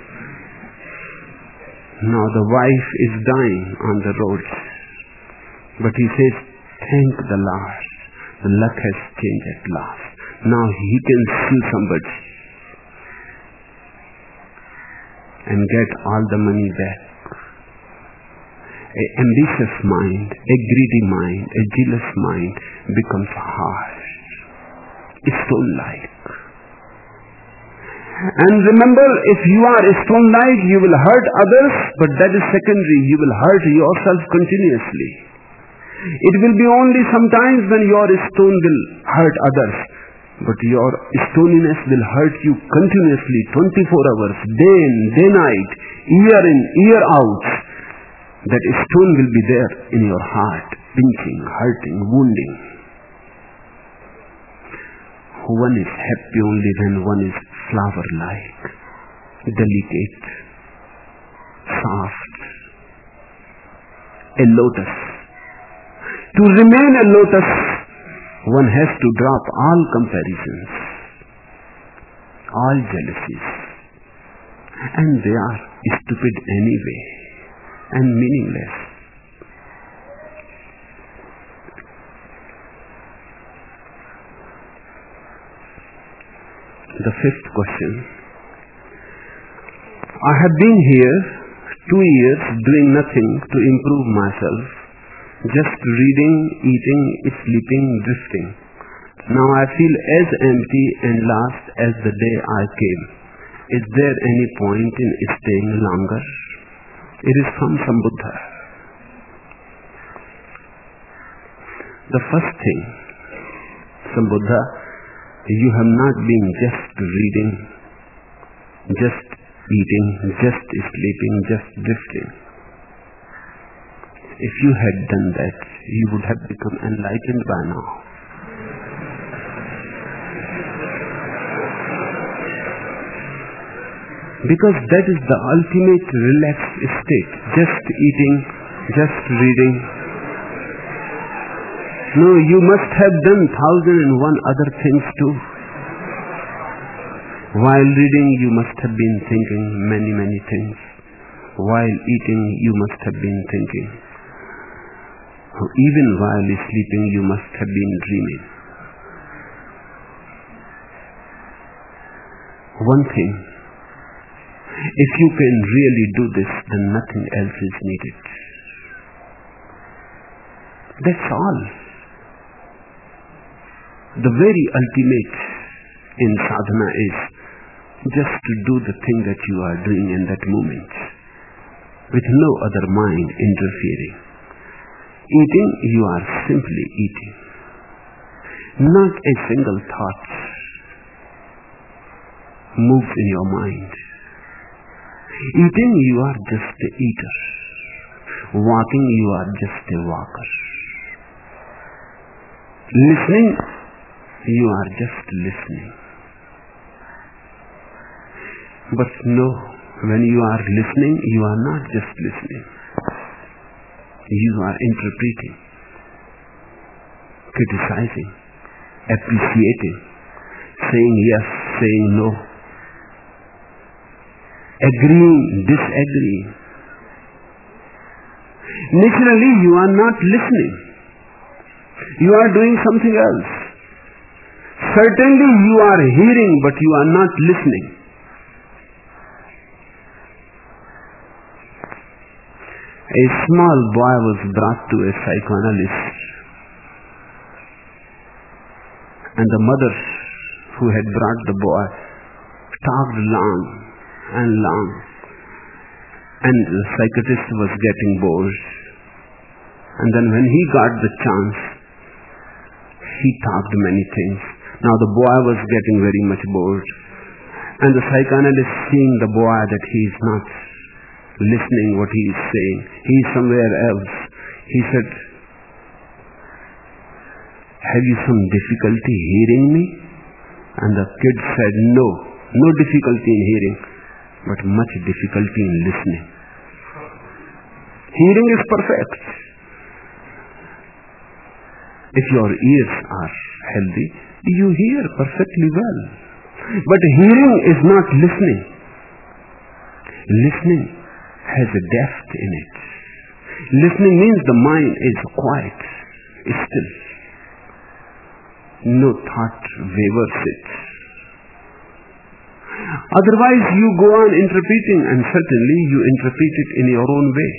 Now the wife is dying on the road, but he says, "Thank the Lord, the luck has changed at last." Now he can sue somebody. and get all the money back. An ambitious mind, a greedy mind, a jealous mind becomes harsh, stone-like. And remember, if you are stone-like, you will hurt others, but that is secondary. You will hurt yourself continuously. It will be only sometimes when your stone will hurt others, but your stoniness will hurt you continuously, 24 hours, day in, day night, year in, year out. That stone will be there in your heart, pinching, hurting, wounding. One is happy only when one is flower-like, delicate, soft, a lotus. To remain a lotus, one has to drop all comparisons, all jealousies, and they are stupid anyway and meaningless. The fifth question. I have been here 2 years doing nothing to improve myself, just reading, eating, sleeping, drifting. Now I feel as empty and lost as the day I came. Is there any point in staying longer? It is from Sambuddha. The first thing, Sambuddha, you have not been just reading, just eating, just sleeping, just drifting. If you had done that, you would have become enlightened by now. Because that is the ultimate relaxed state. Just eating, just reading. No, you must have done 1,001 other things too. While reading, you must have been thinking many things. While eating, you must have been thinking. Even while sleeping, you must have been dreaming. One thing, if you can really do this, then nothing else is needed. That's all. The very ultimate in sadhana is just to do the thing that you are doing in that moment, with no other mind interfering. Eating, you are simply eating. Not a single thought moves in your mind. Eating, you are just a eater. Walking, you are just a walker. Listening, you are just listening. But no, when you are listening, you are not just listening. You are interpreting, criticizing, appreciating, saying yes, saying no, agreeing, disagreeing. Naturally, you are not listening. You are doing something else. Certainly, you are hearing, but you are not listening. A small boy was brought to a psychoanalyst, and the mother who had brought the boy talked long, and the psychiatrist was getting bored. And then when he got the chance, he talked many things. Now the boy was getting very much bored, and the psychoanalyst, seeing the boy that he is not listening what he is saying, he is somewhere else, he said, have you some difficulty hearing me? And the kid said, no difficulty in hearing, but much difficulty in listening. Hearing is perfect. If your ears are healthy, you hear perfectly well. But hearing is not listening. Listening has a depth in it. Listening means the mind is quiet, still. No thought wavers it. Otherwise you go on interpreting, and certainly you interpret it in your own way.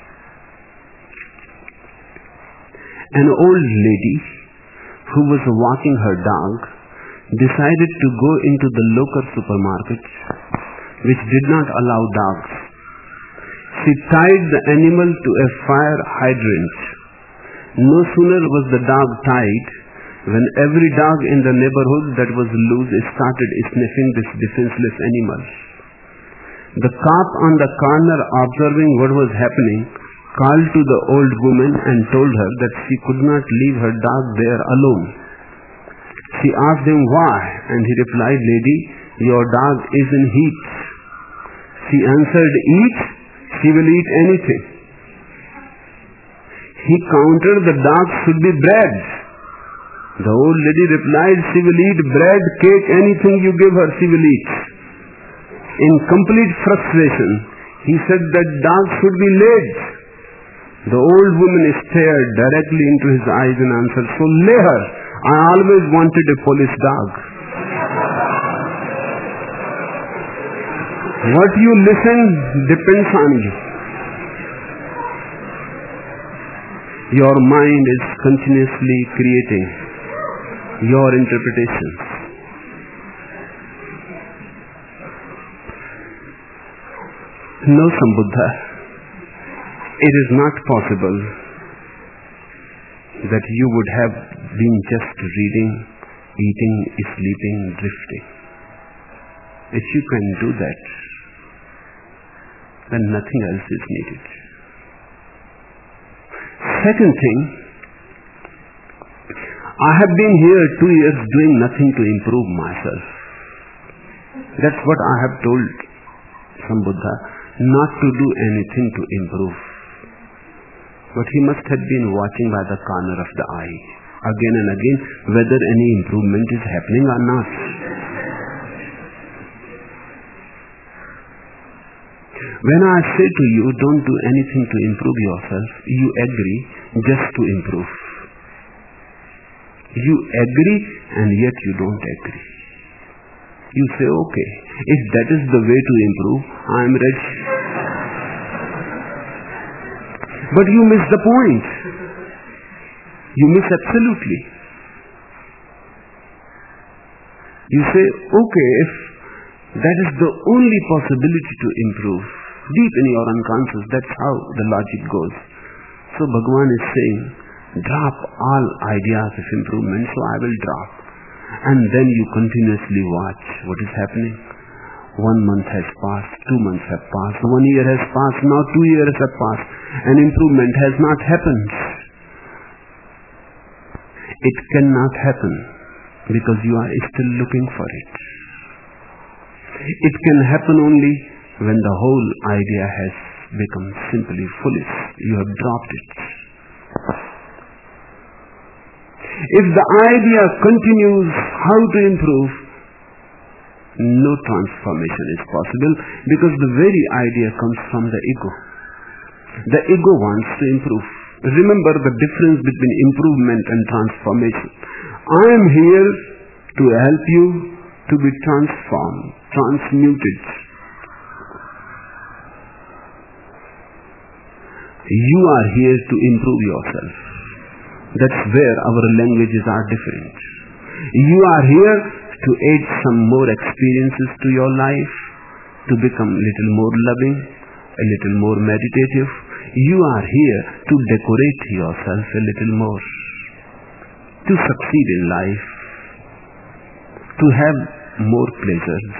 An old lady who was walking her dog decided to go into the local supermarket, which did not allow dogs. She tied the animal to a fire hydrant. No sooner was the dog tied when every dog in the neighborhood that was loose started sniffing this defenseless animal. The cop on the corner, observing what was happening, called to the old woman and told her that she could not leave her dog there alone. She asked him why, and he replied, "Lady, your dog is in heat." She answered, "Eat? She will eat anything." He countered, "The dog should be bred." The old lady replied, "She will eat bread, cake, anything you give her, she will eat." In complete frustration, he said that dog should be laid. The old woman stared directly into his eyes and answered, "So lay her. I always wanted a police dog." What you listen depends on you. Your mind is continuously creating your interpretations. No, Sambuddha, it is not possible that you would have been just reading, eating, sleeping, drifting. If you can do that, then nothing else is needed. Second thing, I have been here 2 years doing nothing to improve myself. That's what I have told Sambuddha, not to do anything to improve. But he must have been watching by the corner of the eye, again and again, whether any improvement is happening or not. When I say to you, don't do anything to improve yourself, you agree just to improve. You agree and yet you don't agree. You say, okay, if that is the way to improve, I am ready. But you miss the point. You miss absolutely. You say, okay, if that is the only possibility to improve, deep in your unconscious, that's how the logic goes. So Bhagavan is saying, drop all ideas of improvement, so I will drop. And then you continuously watch what is happening. 1 month has passed, 2 months have passed, 1 year has passed, now 2 years have passed, and improvement has not happened. It cannot happen because you are still looking for it. It can happen only when the whole idea has become simply foolish. You have dropped it. If the idea continues how to improve, no transformation is possible because the very idea comes from the ego. The ego wants to improve. Remember the difference between improvement and transformation. I am here to help you to be transformed, transmuted. You are here to improve yourself. That's where our languages are different. You are here to add some more experiences to your life, to become a little more loving, a little more meditative. You are here to decorate yourself a little more, to succeed in life, to have more pleasures.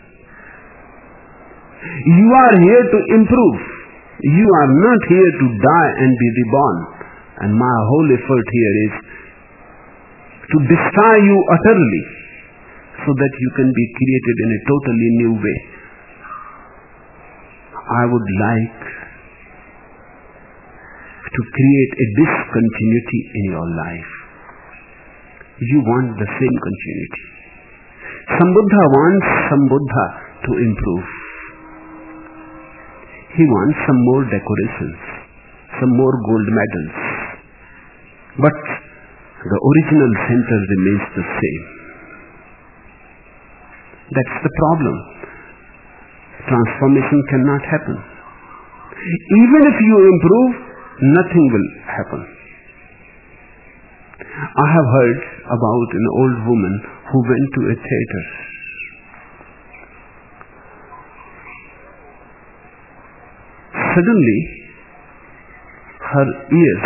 You are here to improve. You are not here to die and be reborn. And my whole effort here is to destroy you utterly so that you can be created in a totally new way. I would like to create a discontinuity in your life. You want the same continuity. Sambuddha wants Sambuddha to improve. He wants some more decorations, some more gold medals. But the original center remains the same. That's the problem. transformation cannot happen. Even if you improve, nothing will happen. I have heard about an old woman who went to a theater. Suddenly, her ears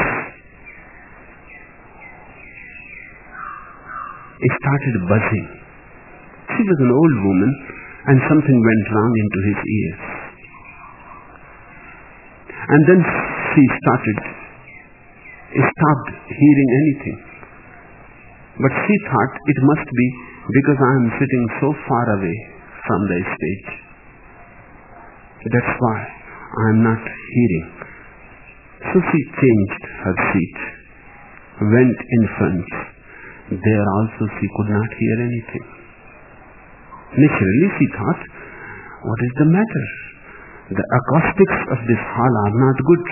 started buzzing. She was an old woman and something went wrong into his ears. And then she stopped hearing anything. But she thought it must be because I am sitting so far away from the stage. That's why I am not hearing. So she changed her seat, went in front. There also she could not hear anything. Naturally she thought, what is the matter? The acoustics of this hall are not good.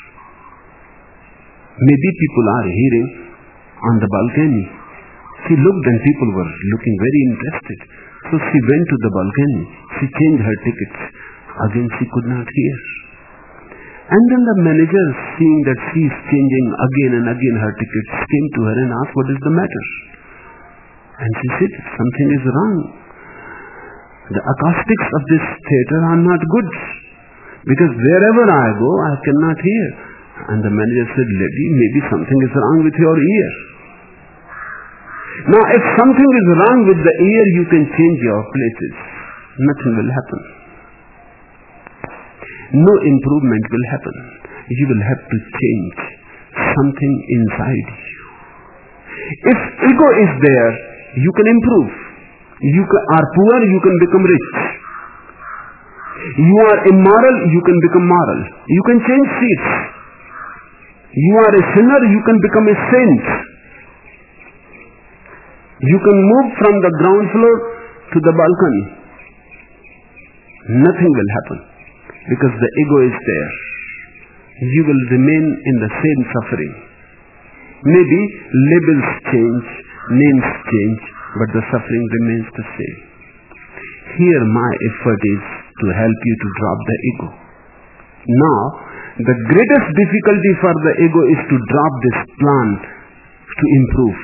Maybe people are hearing on the balcony. She looked and people were looking very interested. So she went to the balcony. She changed her tickets. Again she could not hear. And then the manager, seeing that she is changing again and again her tickets, came to her and asked, what is the matter? And she said, something is wrong. The acoustics of this theater are not good. Because wherever I go, I cannot hear. And the manager said, lady, maybe something is wrong with your ear. Now, if something is wrong with the ear, you can change your places. Nothing will happen. No improvement will happen. You will have to change something inside you. If ego is there, you can improve. You are poor, you can become rich. You are immoral, you can become moral. You can change seats. You are a sinner, you can become a saint. You can move from the ground floor to the balcony. Nothing will happen because the ego is there. You will remain in the same suffering. Maybe labels change, names change, but the suffering remains the same. Here my effort is to help you to drop the ego. Now, the greatest difficulty for the ego is to drop this plan to improve.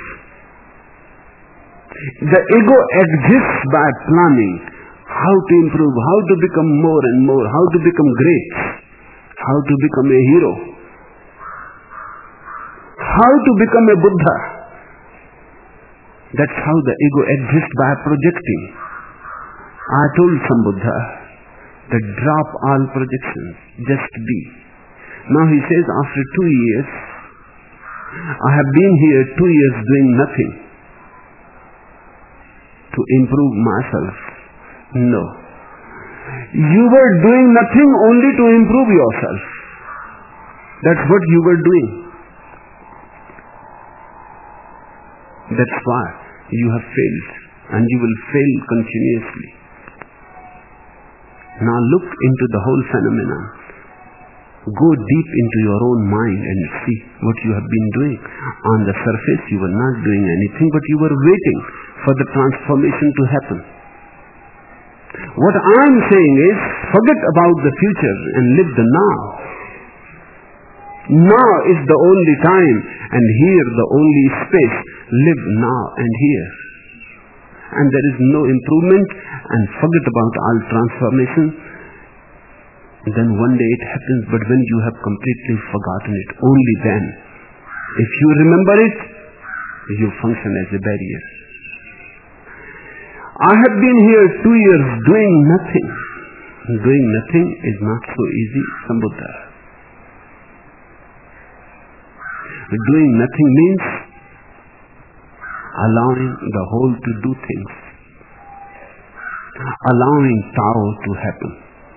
The ego exists by planning how to improve, how to become more and more, how to become great, how to become a hero, how to become a Buddha. That's how the ego exists, by projecting. I told some Buddha that drop all projections, just be. Now he says, after 2 years, I have been here 2 years doing nothing to improve myself. No. You were doing nothing only to improve yourself. That's what you were doing. That's why you have failed, and you will fail continuously. Now look into the whole phenomenon. Go deep into your own mind and see what you have been doing. On the surface you were not doing anything, but you were waiting for the transformation to happen. What I am saying is, forget about the future and live the now. Now is the only time, and here the only space. Live now and here. And there is no improvement, and forget about all transformation. Then one day it happens, but when you have completely forgotten it, only then, if you remember it, you function as a barrier. I have been here 2 years doing nothing. Doing nothing is not so easy, Sambuddha. Doing nothing means allowing the whole to do things. Allowing Tao to happen.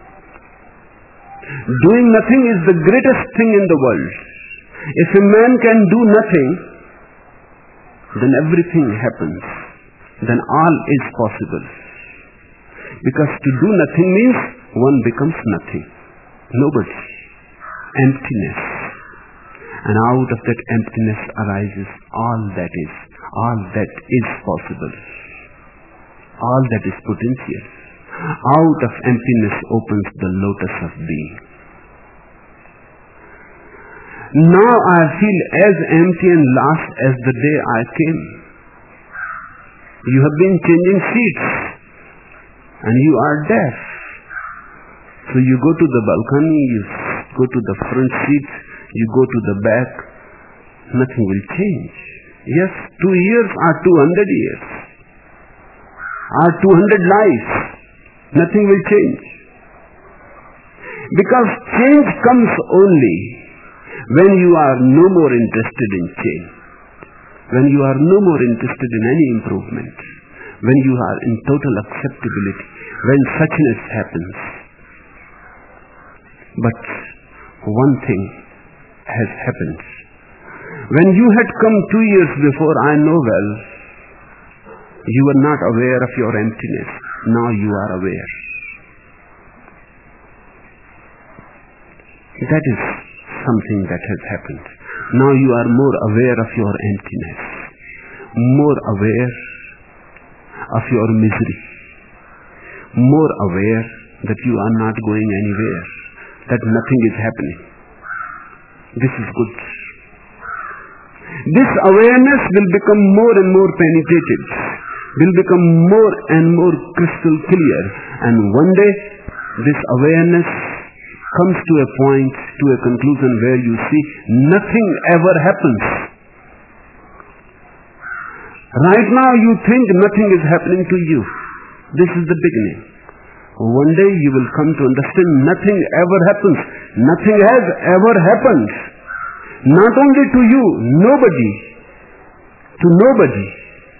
Doing nothing is the greatest thing in the world. If a man can do nothing, then everything happens. Then all is possible. Because to do nothing means one becomes nothing. Nobody. Emptiness. And out of that emptiness arises all that is. All that is possible. All that is potential. Out of emptiness opens the lotus of being. Now I feel as empty and lost as the day I came. You have been changing seats and you are deaf. So you go to the balcony, you go to the front seat, you go to the back. Nothing will change. Yes, 2 years are 200 years. Are 200 lives. Nothing will change. Because change comes only when you are no more interested in change. When you are no more interested in any improvement. When you are in total acceptability. When suchness happens. But one thing has happened. When you had come 2 years before, I know well, you were not aware of your emptiness. Now you are aware. That is something that has happened. Now you are more aware of your emptiness. More aware of your misery. More aware that you are not going anywhere. That nothing is happening. This is good. This awareness will become more and more penetrative, will become more and more crystal clear, and one day this awareness comes to a point, to a conclusion where you see nothing ever happens. Right now you think nothing is happening to you. This is the beginning. One day you will come to understand nothing ever happens. Nothing has ever happened. Not only to you, nobody. To nobody.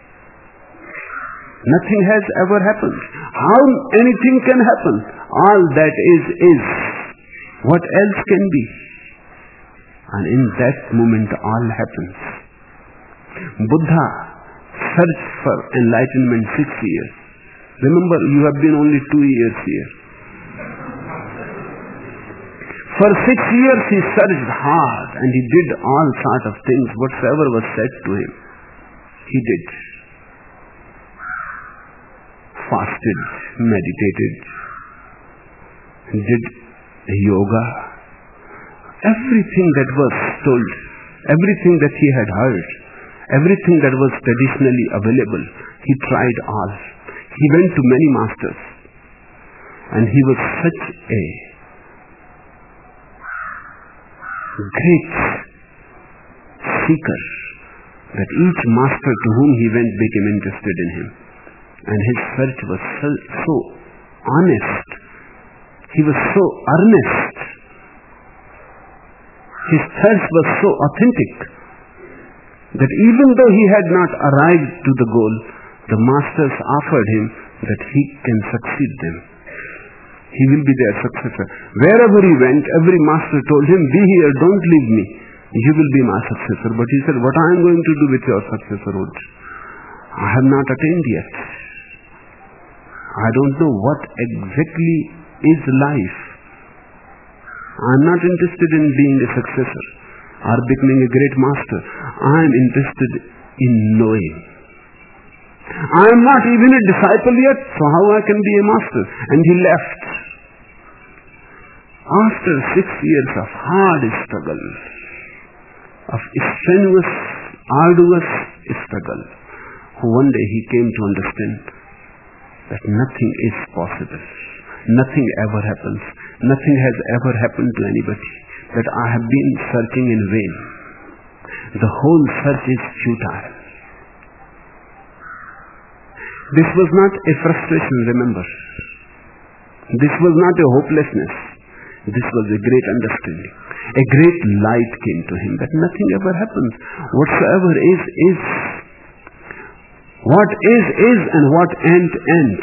Nothing has ever happened. How anything can happen? All that is. What else can be? And in that moment all happens. Buddha searched for enlightenment 6 years. Remember, you have been only 2 years here. For 6 years he searched hard and he did all sorts of things, whatsoever was said to him. He did. Fasted, meditated, did yoga. Everything that was told, everything that he had heard, everything that was traditionally available, he tried all. He went to many masters and he was such a great seeker that each master to whom he went became interested in him. And his search was so honest. He was so earnest. His search was so authentic that even though he had not arrived to the goal, the masters offered him that he can succeed them. He will be their successor. Wherever he went, every master told him, be here, don't leave me. You will be my successor. But he said, what I am going to do with your successorhood? I have not attained yet. I don't know what exactly is life. I am not interested in being a successor or becoming a great master. I am interested in knowing. I am not even a disciple yet, so how I can be a master? And he left. After 6 years of hard struggle, of strenuous, arduous struggle, one day he came to understand that nothing is possible. Nothing ever happens. Nothing has ever happened to anybody. That I have been searching in vain. The whole search is futile. This was not a frustration, remember. This was not a hopelessness. This was a great understanding. A great light came to him that nothing ever happens. Whatsoever is. What is and what ends.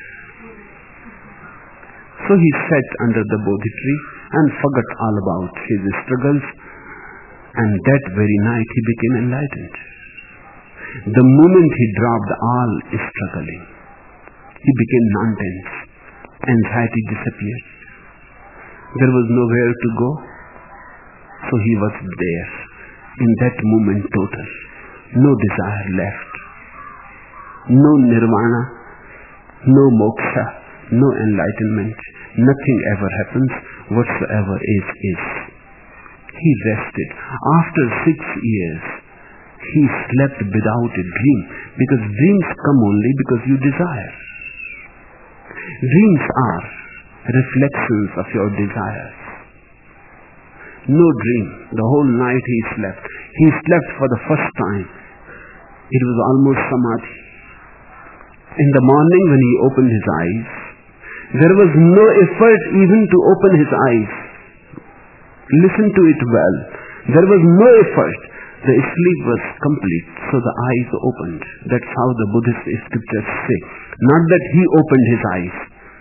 So he sat under the Bodhi tree and forgot all about his struggles, and that very night he became enlightened. The moment he dropped all struggling, he became non-tense. Anxiety disappeared. There was nowhere to go, so he was there. In that moment total, no desire left. No nirvana, no moksha, no enlightenment, nothing ever happens, whatsoever is. He rested. After 6 years, he slept without a dream, because dreams come only because you desire. Dreams are reflections of your desires. No dream. The whole night he slept. He slept for the first time. It was almost samadhi. In the morning when he opened his eyes, there was no effort even to open his eyes. Listen to it well. There was no effort. The sleep was complete, so the eyes opened. That's how the Buddhist scriptures say. Not that he opened his eyes.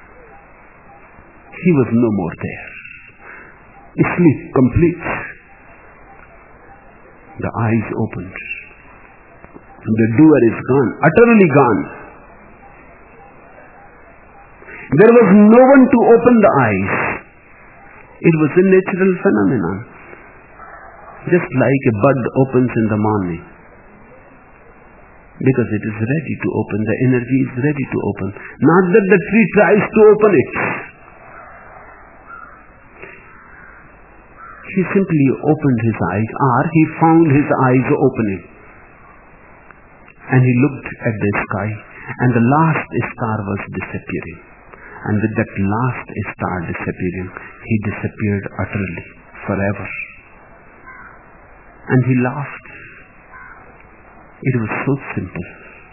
He was no more there. Sleep complete. The eyes opened. The doer is gone, utterly gone. There was no one to open the eyes. It was a natural phenomenon. Just like a bud opens in the morning. Because it is ready to open. The energy is ready to open. Not that the tree tries to open it. He simply opened his eyes, or he found his eyes opening. And he looked at the sky, and the last star was disappearing. And with that last star disappearing, he disappeared utterly, forever. And he laughed. It was so simple.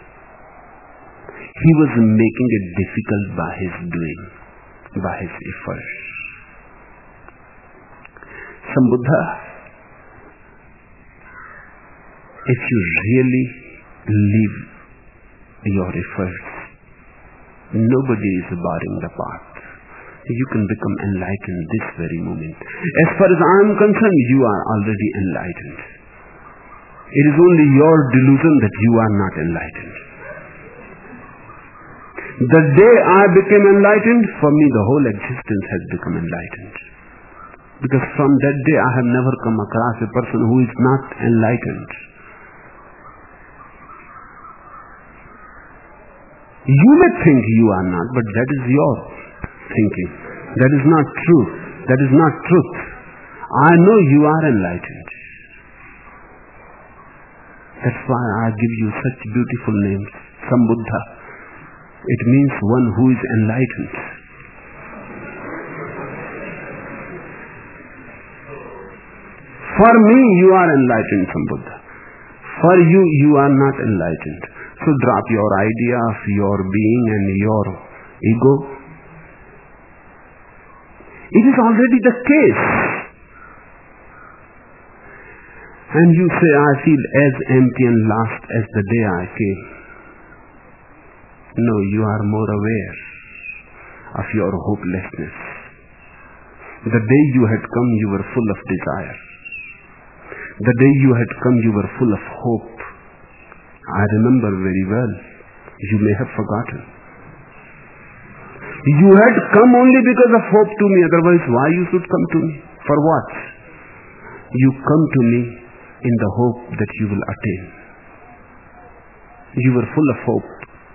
He was making it difficult by his doing, by his effort. Sambuddha, if you really leave your efforts, nobody is barring the path. You can become enlightened this very moment. As far as I am concerned, you are already enlightened. It is only your delusion that you are not enlightened. The day I became enlightened, for me the whole existence has become enlightened. Because from that day I have never come across a person who is not enlightened. You may think you are not, but that is your thinking. That is not true. That is not truth. I know you are enlightened. That's why I give you such beautiful names. Sambuddha. It means one who is enlightened. For me, you are enlightened, Sambuddha. For you, you are not enlightened. So drop your idea of your being and your ego. It is already the case. And you say, I feel as empty and lost as the day I came. No, you are more aware of your hopelessness. The day you had come, you were full of desire. The day you had come, you were full of hope. I remember very well. You may have forgotten. You had come only because of hope to me. Otherwise, why you should come to me? For what? You come to me in the hope that you will attain. You were full of hope.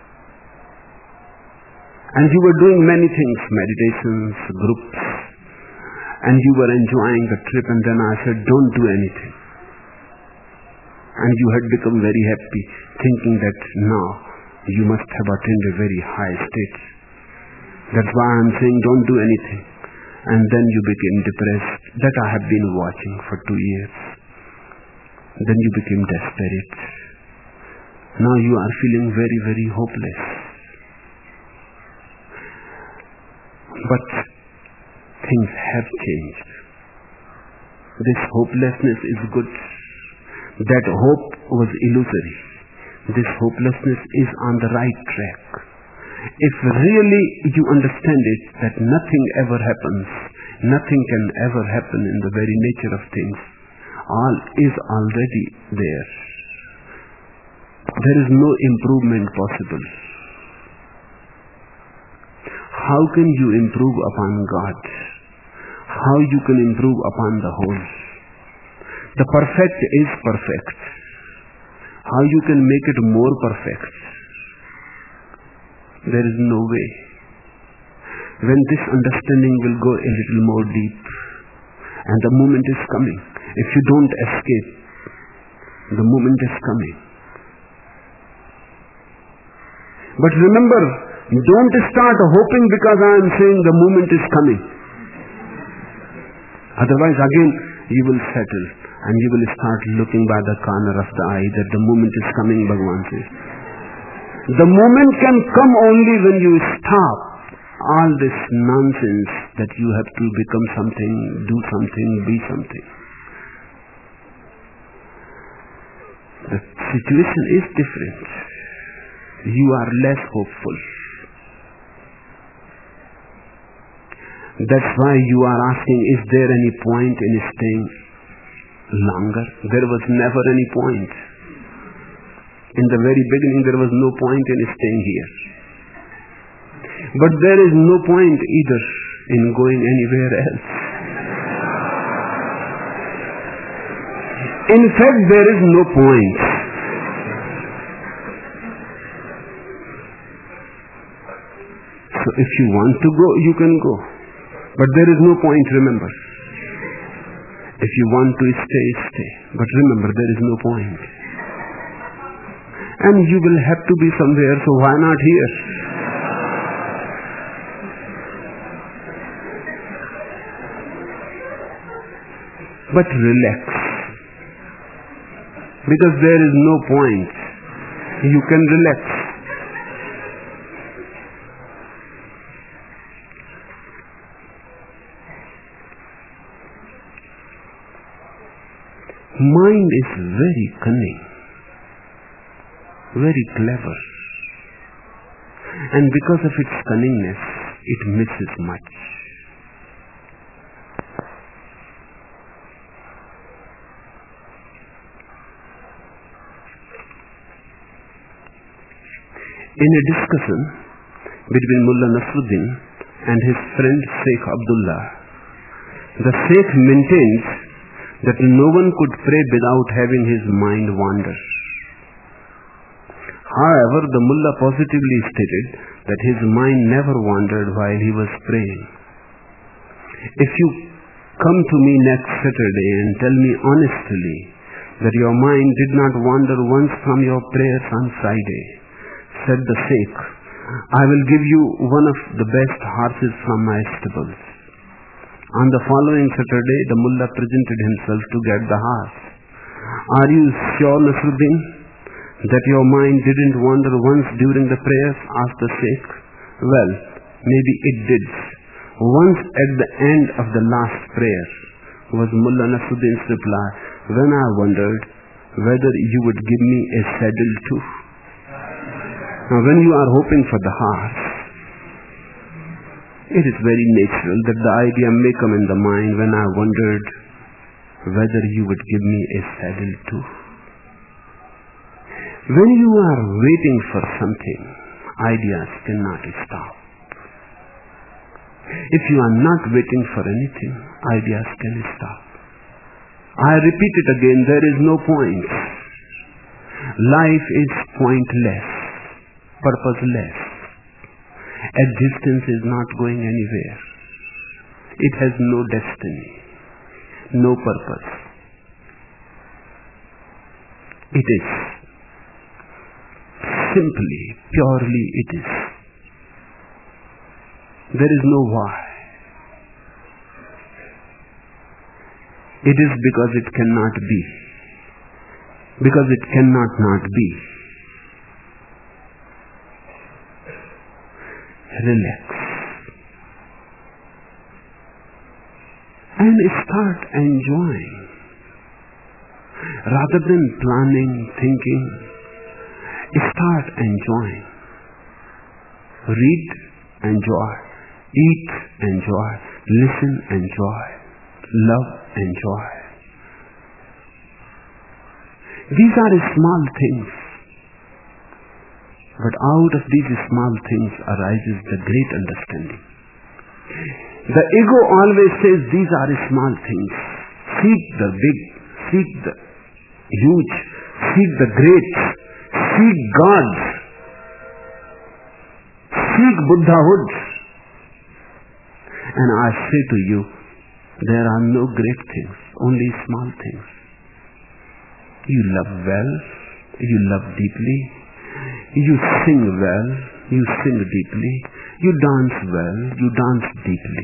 And you were doing many things, meditations, groups. And you were enjoying the trip, and then I said, don't do anything. And you had become very happy, thinking that now you must have attained a very high state. That's why I'm saying don't do anything. And then you became depressed. That I have been watching for 2 years. Then you became desperate. Now you are feeling very, very hopeless. But things have changed. This hopelessness is good. That hope was illusory. This hopelessness is on the right track. If really you understand it, that nothing ever happens, nothing can ever happen in the very nature of things, all is already there. There is no improvement possible. How can you improve upon God? How you can improve upon the whole? The perfect is perfect. How you can make it more perfect? There is no way. when this understanding will go a little more deep, and the moment is coming. If you don't escape, the moment is coming. But remember, don't start hoping because I am saying the moment is coming. Otherwise, again, you will settle and you will start looking by the corner of the eye that the moment is coming, Bhagavan says. The moment can come only when you stop all this nonsense that you have to become something, do something, be something. The situation is different. You are less hopeful. That's why you are asking, is there any point in staying longer? There was never any point. In the very beginning, there was no point in staying here. But there is no point either in going anywhere else. In fact, there is no point. So if you want to go, you can go. But there is no point, remember. If you want to stay, stay. But remember, there is no point. And you will have to be somewhere, so why not here? But relax. Because there is no point. You can relax. Mind is very cunning, very clever, and because of its cunningness, it misses much. In a discussion between Mullah Nasruddin and his friend Sheikh Abdullah, the Sheikh maintains that no one could pray without having his mind wander. However, the Mullah positively stated that his mind never wandered while he was praying. If you come to me next Saturday and tell me honestly that your mind did not wander once from your prayers on Friday, said the Sheikh, I will give you one of the best horses from my stables. On the following Saturday, the Mullah presented himself to get the horse. Are you sure, Nasruddin, that your mind didn't wander once during the prayers? Asked the Sheikh. Well, maybe it did. Once at the end of the last prayer, was Mullah Nasruddin's reply, when I wondered whether you would give me a saddle too. Now, when you are hoping for the horse, it is very natural that the idea may come in the mind, when I wondered whether you would give me a saddle too. When you are waiting for something, ideas cannot stop. If you are not waiting for anything, ideas can stop. I repeat it again, there is no point. Life is pointless, purposeless. Existence is not going anywhere. It has no destiny, no purpose. It is. Simply, purely it is. There is no why. It is because it cannot be. Because it cannot not be. Relax. And start enjoying. Rather than planning, thinking, start enjoying. Read, enjoy. Eat, enjoy. Listen, enjoy. Love, enjoy. These are small things. But out of these small things arises the great understanding. The ego always says these are small things. Seek the big, seek the huge, seek the great, seek God, seek Buddhahood. And I say to you, there are no great things, only small things. You love well, you love deeply, you sing well, you sing deeply, you dance well, you dance deeply.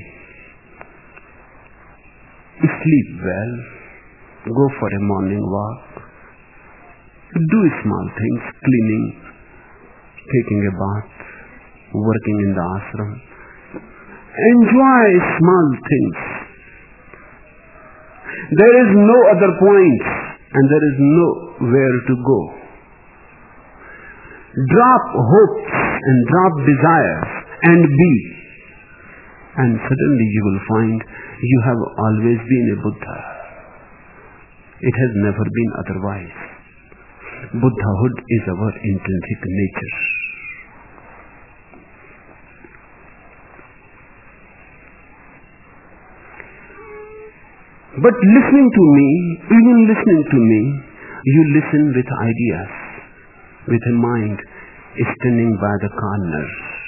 You sleep well, go for a morning walk, do small things, cleaning, taking a bath, working in the ashram. Enjoy small things. There is no other point and there is nowhere to go. Drop hopes and drop desires and be. And suddenly you will find you have always been a Buddha. It has never been otherwise. Buddhahood is our intrinsic nature. But listening to me, even listening to me, you listen with ideas, with a mind standing by the corner.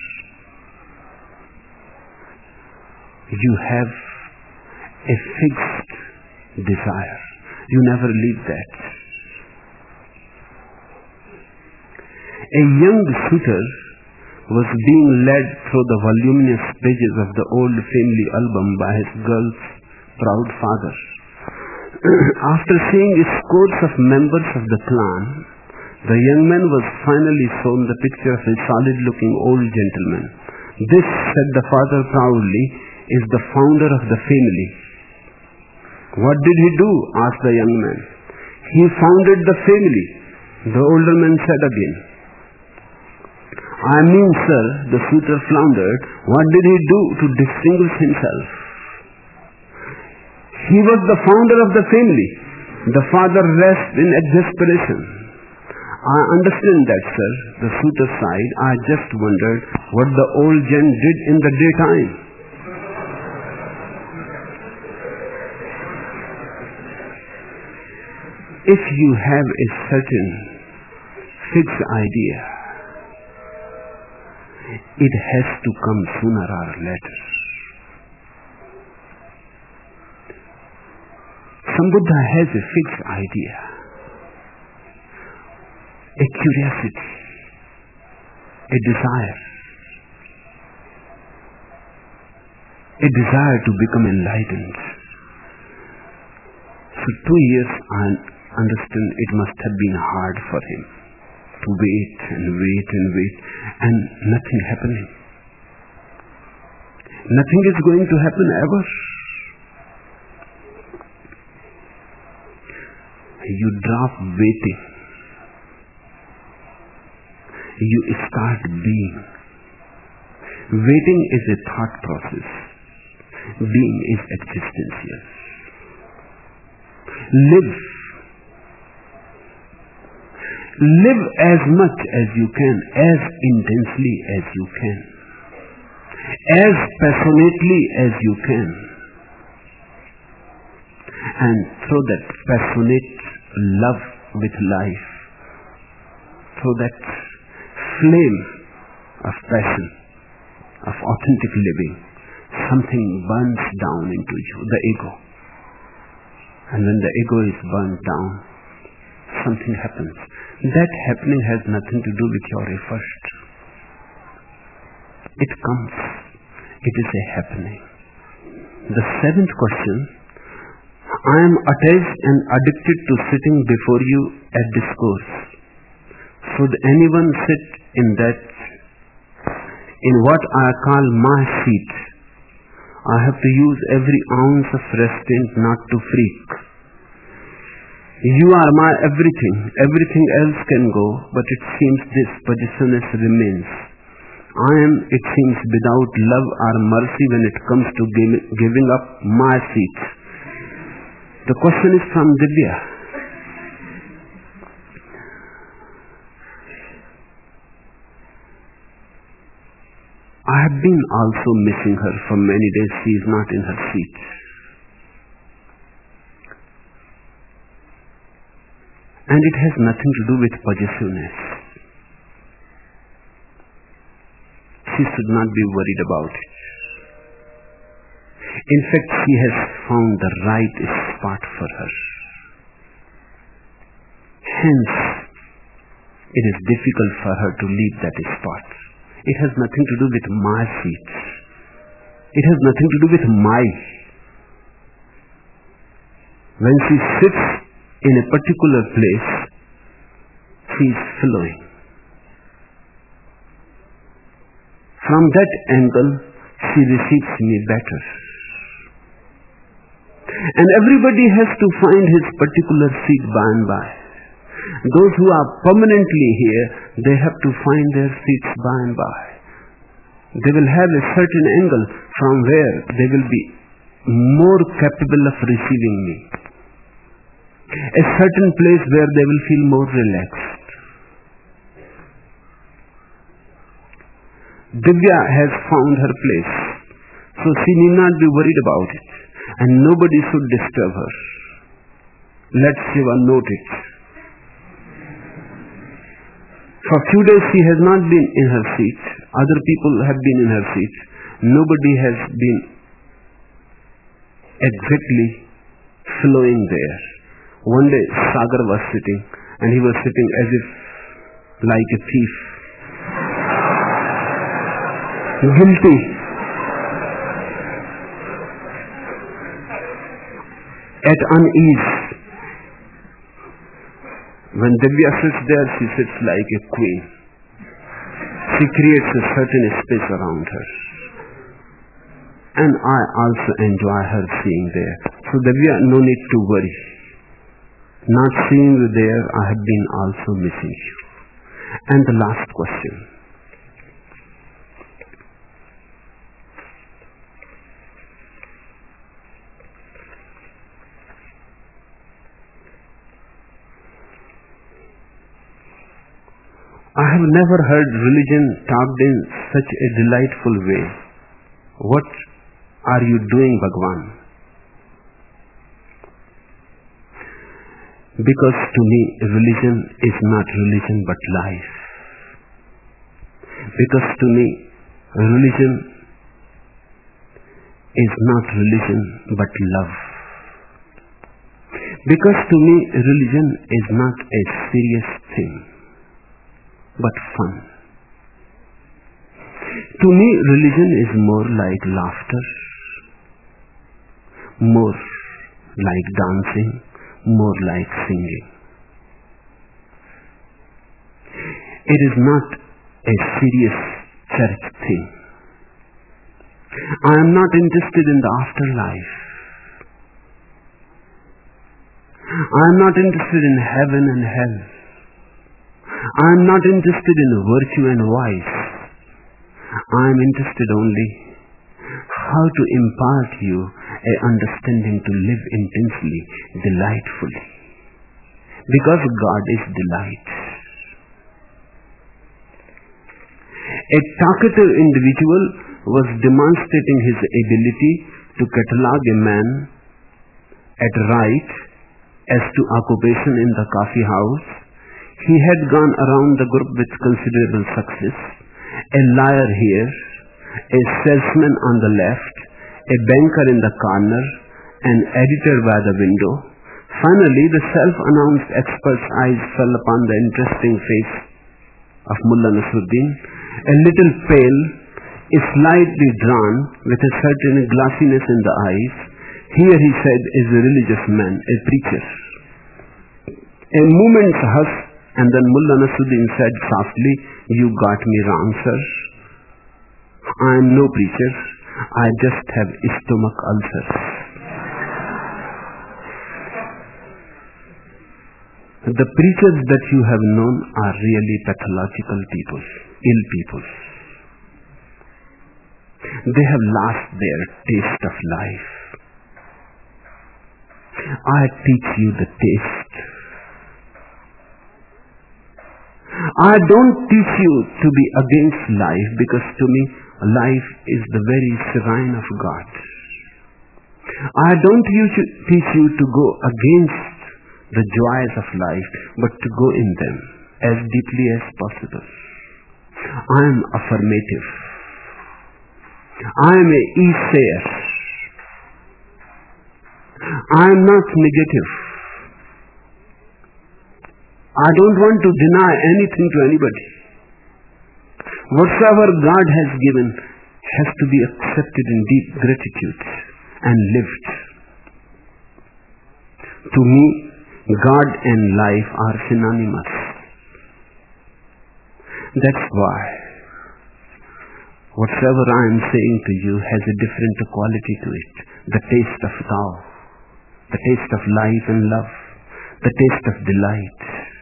You have a fixed desire. You never leave that. A young suitor was being led through the voluminous pages of the old family album by his girl's proud father. After seeing scores of members of the clan, the young man was finally shown the picture of a solid-looking old gentleman. This, said the father proudly, is the founder of the family. What did he do? Asked the young man. He founded the family, the older man said again. I mean, sir, the suitor floundered, what did he do to distinguish himself? He was the founder of the family. The father rests in exasperation. I understand that, sir, the suitor sighed. I just wondered what the old gent did in the daytime. If you have a certain fixed idea, it has to come sooner or later. Some Buddha has a fixed idea, a curiosity, a desire to become enlightened. For 2 years, I understand it must have been hard for him to wait and wait and wait and nothing happening. Nothing is going to happen ever. You drop waiting. You start being. Waiting is a thought process. Being is existential. Live. Live as much as you can, as intensely as you can, as passionately as you can. And through that passionate love with life, through that flame of passion, of authentic living, something burns down into you, the ego. And when the ego is burnt down, something happens. That happening has nothing to do with your effort. It comes. It is a happening. The seventh question, I am attached and addicted to sitting before you at discourse. Should anyone sit in what I call my seat, I have to use every ounce of restraint not to freak. You are my everything. Everything else can go, but it seems this positionness remains. I am, it seems, without love or mercy when it comes to giving up my seat. The question is from Divya. I have been also missing her for many days. She is not in her seat. And it has nothing to do with possessiveness. She should not be worried about it. In fact, she has found the right spot for her. Hence, it is difficult for her to leave that spot. It has nothing to do with my seat. It has nothing to do with my. When she sits in a particular place, she is flowing. From that angle, she receives me better. And everybody has to find his particular seat by and by. Those who are permanently here, they have to find their seats by and by. They will have a certain angle from where they will be more capable of receiving me. A certain place where they will feel more relaxed. Divya has found her place, so she need not be worried about it, and nobody should disturb her. Let Shiva note it. For a few days she has not been in her seat. Other people have been in her seat. Nobody has been exactly flowing there. One day Sagar was sitting, and he was sitting as if like a thief. Guilty. At unease. When Divya sits there, she sits like a queen. She creates a certain space around her. And I also enjoy her seeing there. So Divya, no need to worry. Not seeing you there, I have been also missing you. And the last question. I have never heard religion talked in such a delightful way. What are you doing, Bhagwan? Because to me, religion is not religion but life. Because to me, religion is not religion but love. Because to me, religion is not a serious thing but fun. To me, religion is more like laughter, more like dancing, more like singing. It is not a serious church thing. I am not interested in the afterlife. I am not interested in heaven and hell. I am not interested in virtue and vice. I am interested only how to impart you a understanding to live intensely, delightfully. Because God is delight. A talkative individual was demonstrating his ability to catalogue a man at right as to occupation in the coffee house. He had gone around the group with considerable success. A liar here, a salesman on the left, a banker in the corner, an editor by the window. Finally, the self-announced expert's eyes fell upon the interesting face of Mullah Nasruddin, a little pale, slightly drawn, with a certain glassiness in the eyes. Here, he said, is a religious man, a preacher. A moment's hush, and then Mullah Nasruddin said softly, "You got me wrong, sir. I am no preacher. I just have stomach ulcers." The preachers that you have known are really pathological people, ill people. They have lost their taste of life. I teach you the taste. I don't teach you to be against life, because to me, life is the very shrine of God. I don't teach you to go against the joys of life, but to go in them as deeply as possible. I am affirmative. I am a e-sayer. I am not negative. I don't want to deny anything to anybody. Whatsoever God has given has to be accepted in deep gratitude and lived. To me, God and life are synonymous. That's why whatsoever I am saying to you has a different quality to it. The taste of Tao, the taste of life and love, the taste of delight.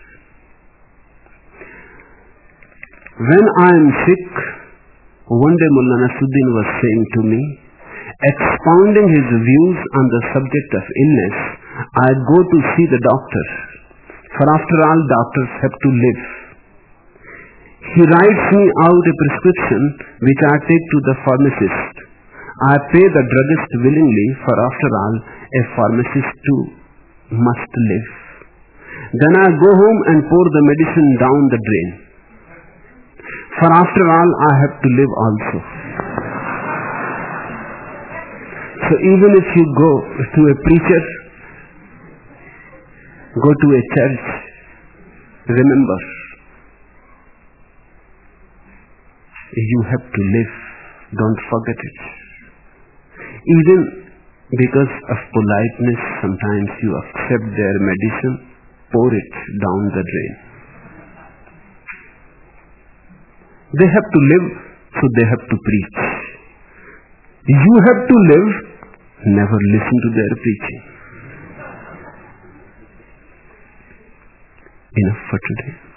When I am sick, one day Mullah Nasruddin was saying to me, expounding his views on the subject of illness, I go to see the doctor, for after all doctors have to live. He writes me out a prescription which I take to the pharmacist. I pay the druggist willingly, for after all a pharmacist too must live. Then I go home and pour the medicine down the drain. For after all, I have to live also. So even if you go to a preacher, go to a church, remember, you have to live. Don't forget it. Even because of politeness, sometimes you accept their medicine, pour it down the drain. They have to live, so they have to preach. You have to live, never listen to their preaching. Enough for today.